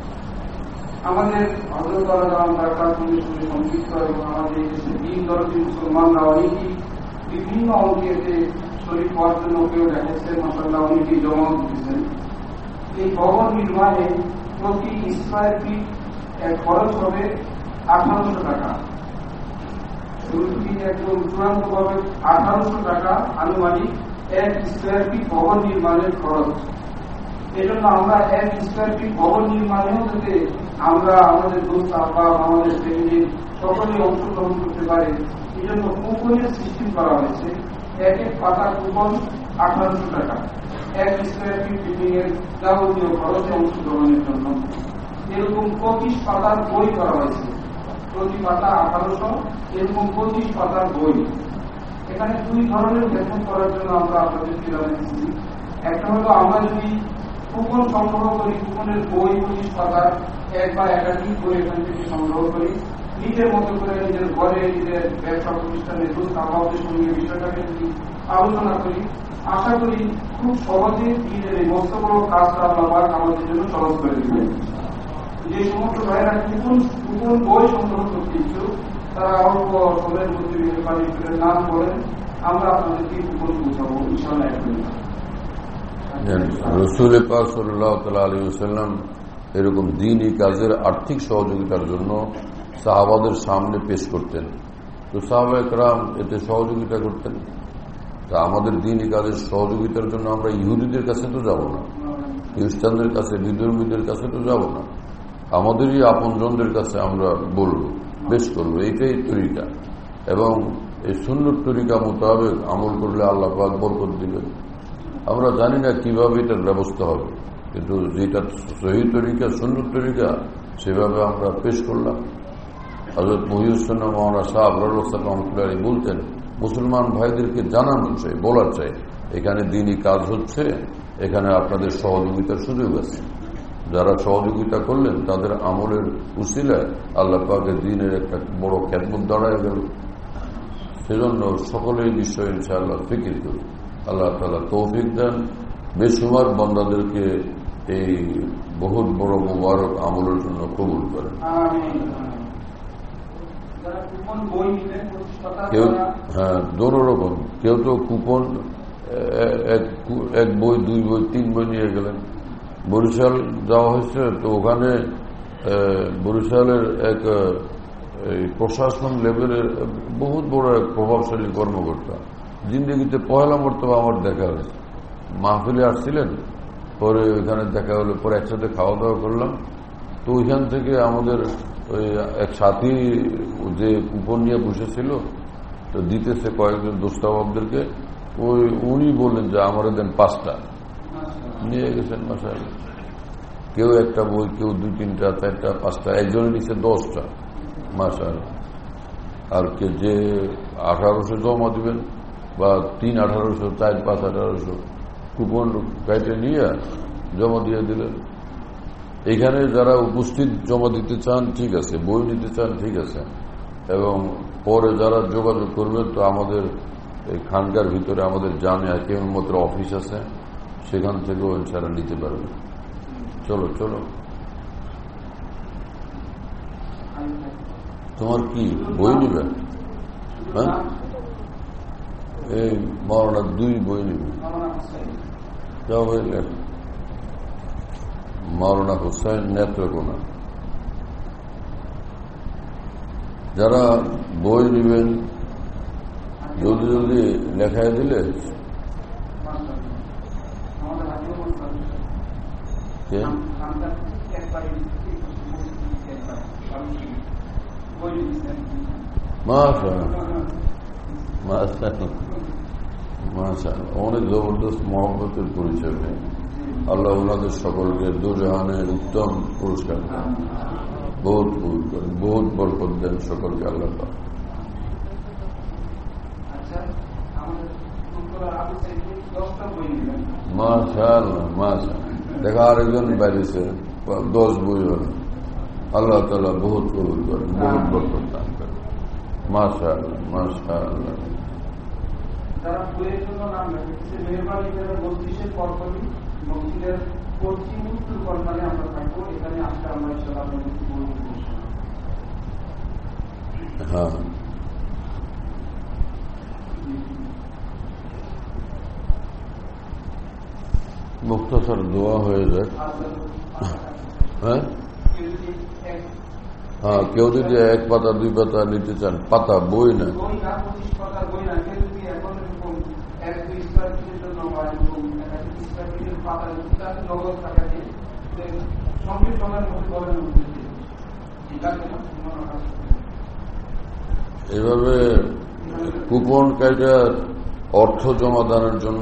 C: আমাদের হযরত সঙ্গে সংযুক্ত এবং আমাদের দেশের দিন দরদি মুসলমানরা অনেকেই বিভিন্ন অঙ্কেতে শরীর হওয়ার জন্য কেউ দেখেছেন, মাশাআল্লাহ অনেকেই জমা দিতেছেন। এই ভবন নির্মাণে প্রতি স্কোয়ার ফিট খরচ হবে আঠারোশো টাকা। শুরুটি একদম চূড়ান্ত ভাবে আঠারোশো টাকা আনুমানিক এক স্কোয়ার ফিট ভবন নির্মাণের খরচ। এজন্য আমরা এক স্কোয়ার ফিট ভবন নির্মাণেও যাতে আমরা আমাদের দোস্ত আহ্বাব আমাদের ফ্যামিলির সকলেই অংশগ্রহণ করতে পারে, এই জন্য কুপনের সিস্টেম করা হয়েছে। এক এক পাতার কুপন আঠারোশো টাকা এক স্কোয়ার ফিট বিল্ডিং এর যাবতীয় খরচে অংশগ্রহণের জন্য। এরকম পঁচিশ পাতার বই করা হয়েছে, প্রতি পাতা আঠারোশো, এরকম পঁচিশ পাতার বই। এখানে দুই ধরনের বেতন করার জন্য আমরা আপনাদেরকে জানিয়েছি। একটা হলো আমরা যদি কুপন সংগ্রহ করি, কুপনের বই পঁচিশ পাতার এক বা একাধিক বই এখান থেকে সংগ্রহ করি, নিজের মতো করে নিজের ঘরে নিজের ব্যবসা প্রতিষ্ঠানের দোস্তাবাদের সঙ্গে বিষয়টাকে যদি আলোচনা করি, আশা করি খুব সহজে নিজের এই মস্ত বড় কাজটা আল্লাহ আমাদের জন্য সহজ করে দিবেন। যে সমস্ত ভাইয়েরা কুপন কুপন বই সংগ্রহ করতে ইচ্ছুক তারা অল্প সময়ের মধ্যে নাম করেন, আমরা আপনাদেরকে কুপন পৌঁছাবো ইনশাআল্লাহ।
B: রাসূল পাক সাল্লাল্লাহু আলাইহি ওয়াসাল্লাম এরকম দ্বীনি কাজের আর্থিক সহযোগিতার জন্য সাহাবাদের সামনে পেশ করতেন, তো সাহাবায়ে কেরাম এতে সহযোগিতা করতেন। তা আমাদের দ্বীনি কাজের সহযোগিতার জন্য আমরা ইহুদিদের কাছে তো যাব না, খ্রিস্টানদের কাছে, বিধর্মীদের কাছে তো যাব না, আমাদেরই আপনজনদের কাছে আমরা বলবো, বেশ করবো। এইটাই তরিকা, এবং এই সুন্নত তরিকা মোতাবেক আমল করলে আল্লাহ পাক বরকত দিবেন। আমরা জানি না কিভাবে এটার ব্যবস্থা হবে, কিন্তু যেটা সহি তরিকা, সুন্নত তরিকা, সেভাবে আমরা পেশ করলাম। হযরত মহিউদ্দিন মাওলানা শাহ রহমাতুল্লাহ বলতেন, মুসলমান ভাইদেরকে জানানো চাই, বলার চাই এখানে দ্বীনি কাজ হচ্ছে, এখানে আপনাদের সহযোগিতার সুযোগ আছে। যারা সহযোগিতা করলেন তাদের আমলের উসিলায় আল্লাহ পাকের দ্বীনের একটা বড় খেদমত দাঁড়ায় গেল। সেজন্য সকলেই বিষয় ইনশাআল্লাহ ফিকির করি। আল্লাহ তাআলা তৌফিক দেন, বেশুমার বান্দাদেরকে এই বহুত বড় মুবারক আমলের জন্য কবুল করেন। কেউ হ্যাঁ দোনো রকম, কেউ তো কুপন এক বই, দুই বই, তিন বই নিয়ে গেলেন। বরিশাল যাওয়া হয়েছে, তো ওখানে বরিশালের এক প্রশাসন লেভেলের বহুত বড় এক প্রভাবশালী কর্মকর্তা, জিন্দগিতে পয়লা মর্তবা আমার দেখা হয়েছে। মাহফিলে আসছিলেন, পরে ওইখানে দেখা হলো, পরে একসাথে খাওয়া দাওয়া করলাম। তো ওইখান থেকে আমাদের ওই এক সাথী যে কুপন নিয়ে বসেছিল তো দিতেছে কয়েকজন দোস্তাবাবদেরকে, ওই উনি বললেন যে আমার দেন পাঁচটা, নিয়ে গেছেন মাশাআল্লাহ। কেউ একটা বই, কেউ দুই তিনটা চারটা পাঁচটা, একজনের নিচে দশটা মাশাআল্লাহ। আর কে যে আঠারোশো জমা দিবেন বা তিন আঠারোশো চার পাঁচ আঠারোশো কুপন কাইটে নিয়ে জমা দিয়ে দিলেন। এখানে যারা উপস্থিত জমা দিতে চান ঠিক আছে, বই নিতে চান ঠিক আছে, এবং পরে যারা যোগাযোগ করবেন তো আমাদের এই খানকার ভিতরে আমাদের জামিয়া কেবলমাত্র অফিস আছে, সেখান থেকেও ইনশাআল্লাহ নিতে পারবে। চলো চলো, তোমার কি বই নিবে? হ্যাঁ, এই মরনা দুই বই নিবে। যাও বই লেখ, মৌলানা হুসাইন নেত্রকোনা। যারা বই নিবেন জলদি জলদি লেখায় দিলে অনেক জবরদস্ত মহব্বতের পরিচয় নেই। আল্লাহ ওনাদের সকলকে দুজাহানের উত্তম পুরস্কার দেন, বহুত কবুল করেন, বহুত বরকত দেন সকলকে আল্লাহ। মাশাআল্লাহ মাশাআল্লাহ, দেখা আরেকজন বাইরেছে দশ বই হল, আল্লাহ তাআলা বহুত কবুল করেন, বহুত বরকত দান করেন। মাশাআল্লাহ মাশাআল্লাহ।
C: যারা বইয়ের জন্য নাম রেখেছে মেহরবানি করে বত্রিশের পরপরই মসজিদের পশ্চিম উত্তর কর্নারে আমরা থাকবো। এখানে আজকে আমরা ইনশাআল্লাহ আপনাদের বই নিব।
B: হ্যাঁ, মুক্তসর দোয়া হয়ে যায়। হ্যাঁ হ্যাঁ, কেউ যদি এক পাতা দুই পাতা নিতে চান, পাতা বই না, এভাবে কুপন কাইটার অর্থ জমা দানের জন্য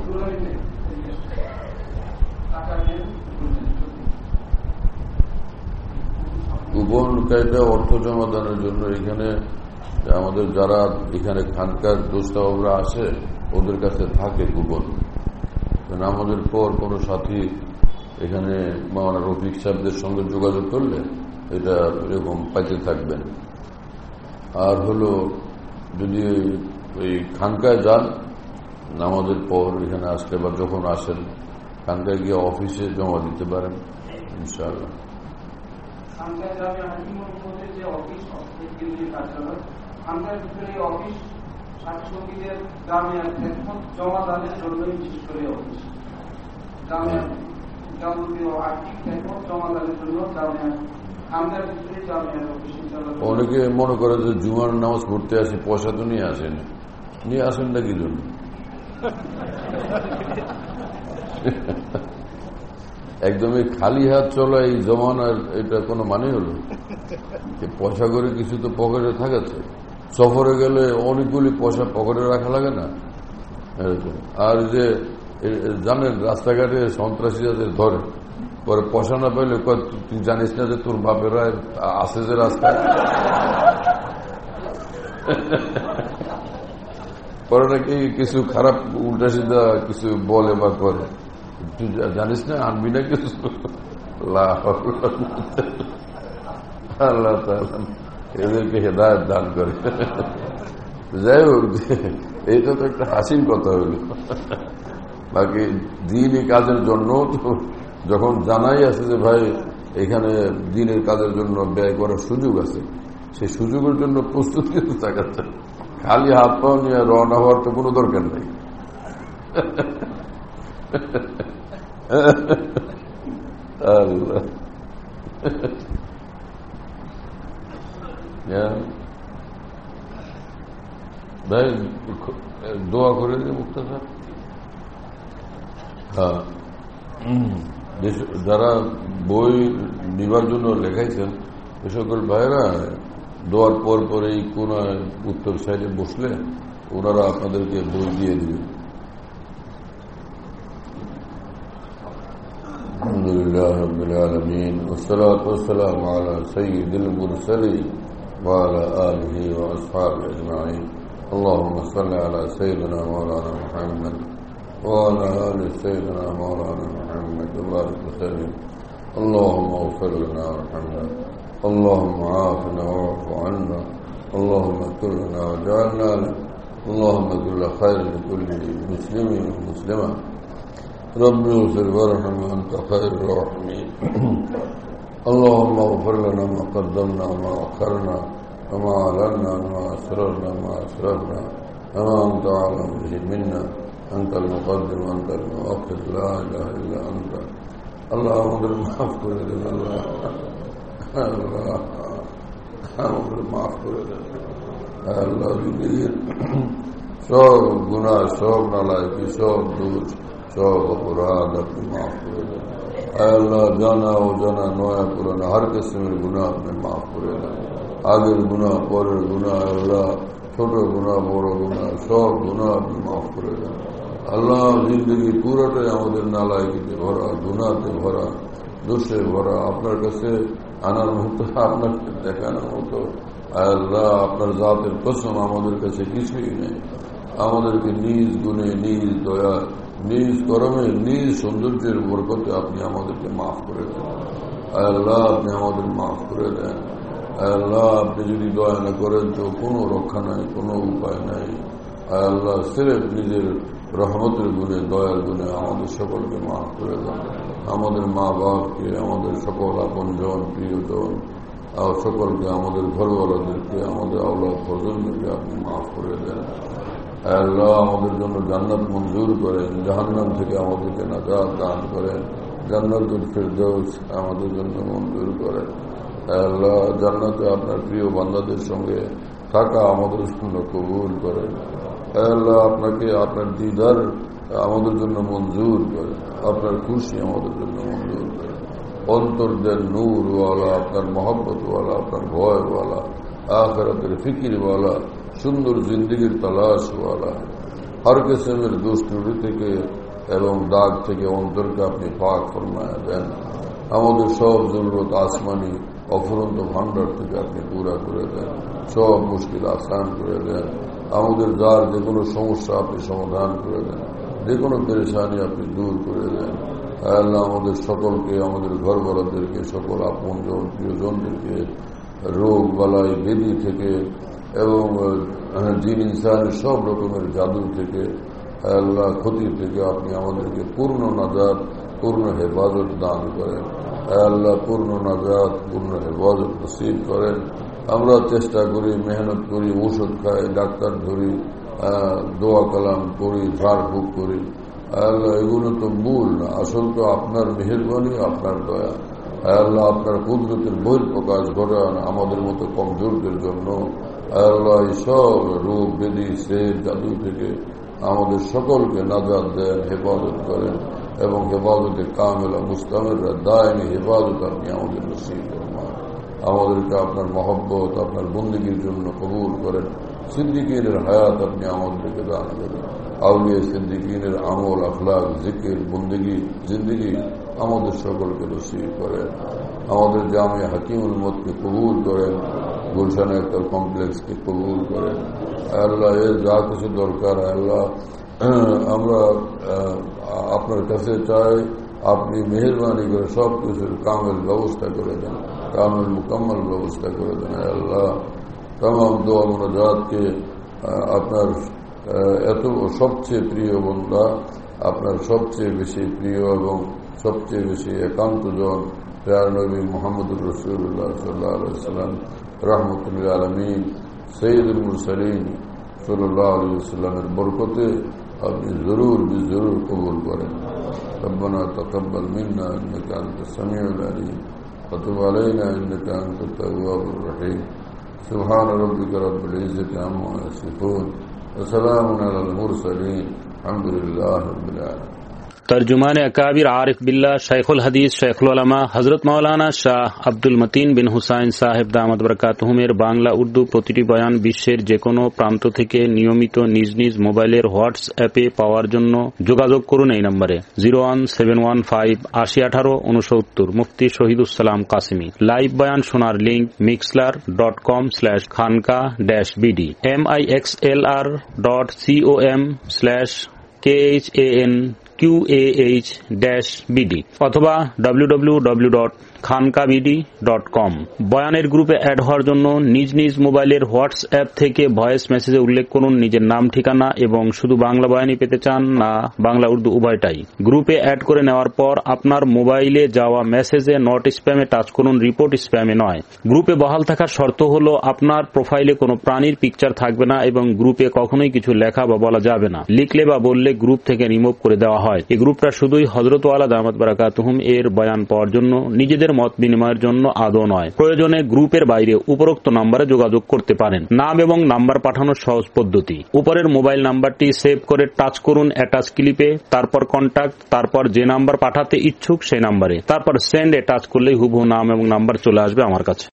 B: কুপন কাইটা অর্থ জমা দানের জন্য এখানে আমাদের যারা এখানে খানকার দোস্তাবাবরা আসে ওদের কাছে থাকে কুপন। আমাদের পর কোনো সাথী এখানে মাওলানা রফিক সাহেবদের সঙ্গে যোগাযোগ করলে এটা এরকম পাইতে থাকবেন। আর হলো যদি ওই খানকায় যান নামাজের পর এখানে আসলে বা যখন আসেন খানকায় গিয়ে অফিসে জমা দিতে পারেন ইনশাআল্লাহ। অনেকে মনে করে যে জুমার নামাজ পড়তে আসি, পয়সা তো নিয়ে আসেন, নিয়ে আসেন না কি জন্য? একদমই খালি হাত চলা এই জমানার এটা কোনো মানে হলো? পয়সা করে কিছু তো পকেটে থাকাচ্ছে, সফরে গেলে অনেকগুলি পয়সা পকেটে রাখা লাগে না? আর যে জানেন রাস্তাঘাটে সন্ত্রাসীদের ধরে পরে পয়সা না পাইলে তুই জানিস না যে তোর বাপেরা আসে যে রাস্তায়, পরে নাকি কিছু খারাপ উল্টা সিধা কিছু বলে বা করে, তুই জানিস না, আনবি না কিছু। আল্লাহ তাআলা এদেরকে হেদায়েত দান করে। যাই হোক, এইটা তো একটা হাসির কথা হইল। বাকি দিনই কাজের জন্য তো যখন জানাই আছে যে ভাই এখানে দিনের কাজের জন্য ব্যয় করার সুযোগ আছে, সেই সুযোগের জন্য প্রস্তুত কিন্তু থাকাচ্ছে। খালি হাত পাও নিয়ে রওনা হওয়ার তো কোনো দরকার নেই। আল্লাহ ভাই দোয়া করে দিন মুক্তার। হ্যাঁ, যারা বই নিবার জন্য লেখাইছেন, এ সকল ভাইরা দোয়ার পর পর এই কোন উত্তর সাইডে বসলে ওনারা আপনাদেরকে বই দিয়ে দিবেন। আলহামদুলিল্লাহ রাব্বিল আলামিন ওয়াসসালাতু ওয়াসসালামু আলা সাইয়্যিদিল মুরসালিন ওয়া আলা আলিহি ওয়া আসহাবিহি আজমাইন। اللهم صل على سيدنا مولانا محمد وعلى آل سيدنا مولانا محمد وبارك وسلم. اللهم اغفر لنا وارحمنا، اللهم عافنا واعف عنا، اللهم اغفر لنا واجعلنا لك، اللهم كل خير لكل مسلم ومسلمة. رب اغفر وارحم وانت خير الراحمين. اللهم اغفر لنا ما قدمنا وما اخرنا وما أعلنا وما أسررنا وما أسرفنا وما أنت أعلم به منا، أنت المقدم وأنت المؤخر، لا إله إلا أنت. الله আমাদের মাফ করে দেন, আল্লাহ আল্লাহ আমাদের মাফ করে দেন। আল্লাহ জিন্দেগির সব গুনাহ, সব নালায়কি, সব দোষ, সব অপরাধ আপনি মাফ করে দেন। আল্লাহ জানা ও জানা নয়া পুরানা হর কিসমের গুনাহ আপনি মাফ করে দেন। আগের গুনাহ, পরের গুনাহ, আল্লাহ ছোট গুনাহ, বড় গুনাহ, সব গুনাহ আপনি মাফ করে দেন। আল্লাহ জিন্দগি পুরোটাই আমাদের নালায়কিতে ভরা, গুনাহতে ভরা, দোষে ভরা। আপনার কাছে আনার মতো, আপনাকে দেখানোর মতো আল্লাহ আপনার জাতের কসম আমাদের কাছে কিছুই নেই। আমাদেরকে নিজ গুণে, নিজ দয়া, নিজ করমে, নিজ সৌন্দর্যের বরকতে আপনি আমাদেরকে মাফ করে দেন। আল্লাহ আপনি আমাদের মাফ করে দেন। আল্লাহ আপনি যদি দয়া না করেন তো কোনো রক্ষা নাই, কোনো উপায় নাই। আল্লাহ সিরেফ নিজের রহমতের গুণে, দয়ার গুণে আমাদের সকলকে মাফ করে দেন। আমাদের মা বাপকে, আমাদের সকল আপনজন, প্রিয়জন, সকলকে, আমাদের ঘরওয়ালাদেরকে, আমাদের আওলাদ ফজলকে আপনি মাফ করে দেন। আল্লাহ আমাদের জন্য জান্নাত মঞ্জুর করেন, জাহান্নাম থেকে আমাদেরকে নাজাত দান করেন, জান্নাতুল ফিরদৌস আমাদের জন্য মঞ্জুর করেন। আল্লাহ জান্নাতে আপনার প্রিয় বান্দাদের সঙ্গে থাকা আমাদের জন্য কবুল করেন। আল্লাহ আপনাকে, আপনার দিদার আমাদের জন্য মঞ্জুর করেন, আপনার খুশি আমাদের জন্য মঞ্জুর করেন। অন্তর দেন নূরওয়ালা, আপনার মহব্বতওয়ালা, আপনার ভয়ওয়ালা, আখিরাতের ফিকিরওয়ালা, সুন্দর জিন্দেগির তালাশওয়ালা, হর কিসমের দুষ্টুরি থেকে এবং দাগ থেকে অন্তরকে আপনি পাক ফরমায়া দেন। আমাদের সব জরুরত আসমানি অফুরন্ত ভান্ডার থেকে আপনি পুরা করে দেন, সব মুশকিল আসান করে দেন। আমাদের যার যে কোনো সমস্যা আপনি সমাধান করে দেন, যে কোনো পেরেশানি আপনি দূর করে দেন। আল্লাহ আমাদের সকলকে, আমাদের ঘরওয়ালাদেরকে, সকল আপনজন, প্রিয়জনদেরকে রোগ বালাই বেদি থেকে এবং জিন ইনসানের সব রকমের জাদু থেকে, আল্লাহ ক্ষতি থেকে আপনি আমাদেরকে পূর্ণ নাজাত, পূর্ণ হেফাজত দান করেন। আল্লাহ পূর্ণ নাজাত, পূর্ণ হেফাজত নসিব করেন। আমরা চেষ্টা করি, মেহনত করি, ওষুধ খাই, ডাক্তার ধরি, দোয়া কালাম করি, ঝাড়ফুঁক করি। আল্লাহ এগুলো তো মূল না, আসল তো আপনার মেহেরবানি, আপনার দয়া। আল্লাহ আপনার কুদরতের বহিঃপ্রকাশ ঘটান আমাদের মতো কমজোরদের জন্য। আল্লাহ এই সব রোগ ব্যাধি, সের জাদু থেকে আমাদের সকলকে নাজাত দেন, হেফাজত করেন এবং হেফাজতে কামেলা মুস্তামেররা দায়নি হেফাজত আপনি আমাদের নসিব ফরমান। আমাদেরকে আপনার মহব্বত, আপনার বন্দেগীর জন্য কবুল করেন। সিদ্দিকীনের হায়াত আপনি আমাদেরকে দান করেন। আউলিয়া সিদ্দিকীনের আমল, আখলাক, জিকির, বন্দেগী, জিন্দগি আমাদের সকলকে নসিব করেন। আমাদের জামে হাকিমুল মতকে কবুল করেন, গুলশান একটা কমপ্লেক্সকে কবুল করেন। আল্লাহ এর যা কিছু দরকার আল্লাহ আমরা আপনার কাছে চাই, আপনি মেহরবানি করে সব কিছুর কামেল ব্যবস্থা করে দেন, কামেল মুকাম্মল ব্যবস্থা করে দেন। আল্লাহ তামাম দোয়া মুনাজাতকে আপনার এত সবচেয়ে প্রিয় বন্দা, আপনার সবচেয়ে বেশি প্রিয় এবং সবচেয়ে বেশি একান্তজন প্রিয় নবী মুহাম্মদুর রাসূলুল্লাহ সাল্লাল্লাহু আলাইহি ওয়াসাল্লাম রাহমাতুল আলামিন সৈয়দুল মুরসালিন সাল্লাল্লাহু আলাইহি ওয়াসাল্লামের বরকতে আপনি জরুর বিজরুর কবুল করেন। ربنا تقبل منا انك انت السميع العليم وتب علينا انك انت التواب الرحيم. سبحان ربك رب العزة عما يصفون وسلام على المرسلين الحمد لله رب العالمين.
A: তর্জুমান আকাবির আরিফ বিল্লাহ শাইখুল হাদিস শাইখুল উলামা হযরত মাওলানা শাহ আব্দুল মতিন বিন হুসাইন সাহেব দামাত বরকাতুহুমের বাংলা উর্দু প্রতিটি বয়ান বিশ্বের যে কোনো প্রান্ত থেকে নিয়মিত নিজ নিজ মোবাইলের হোয়াটসঅ্যাপে পাওয়ার জন্য যোগাযোগ করুন এই নম্বরে zero one seven one five আশি আঠারো উনসত্তর। মুফতি শহীদুসালাম কাসিমি। লাইভ বয়ান শোনার link Mixlr dot com slash Khanka dash BD M I X L R dot C O M slash K H A N Q A H dash BD অথবা W W W dot Khanka BD dot com. বয়ানের গ্রুপে add হওয়ার জন্য নিজ নিজ মোবাইলের WhatsApp থেকে voice মেসেজে উল্লেখ করুন নিজের নাম, ঠিকানা এবং শুধু বাংলা বয়ানই পেতে চান না বাংলা উর্দু উভয়টাই। গ্রুপে অ্যাড করে নেওয়ার পর আপনার মোবাইলে যাওয়া মেসেজে নট স্প্যামে টাচ করুন, রিপোর্ট স্প্যামে নয়। গ্রুপে বহাল থাকার শর্ত হল আপনার প্রোফাইলে কোনো প্রাণীর পিকচার থাকবে না এবং গ্রুপে কখনোই কিছু লেখা বা বলা যাবে না। লিখলে বা বললে গ্রুপ থেকে রিমুভ করে দেওয়া হয়। এই গ্রুপটা শুধুই হযরত ওয়ালা দামাত বারাকাতুহুম এর বয়ান পাওয়ার জন্য, নিজেদের মত বিনিময়ের জন্য আদৌ নয়। প্রয়োজনে গ্রুপের বাইরে উপরোক্ত নম্বরে যোগাযোগ করতে পারেন। নাম এবং নাম্বার পাঠানোর সহজ পদ্ধতি: উপরের মোবাইল নাম্বারটি সেভ করে টাচ করুন অ্যাটাচ ক্লিপে, তারপর কন্ট্যাক্ট, তারপর যে নাম্বার পাঠাতে ইচ্ছুক সেই নাম্বারে, তারপর সেন্ড এ টাচ করলেই হুবহু নাম এবং নাম্বার চলে আসবে আমার কাছে।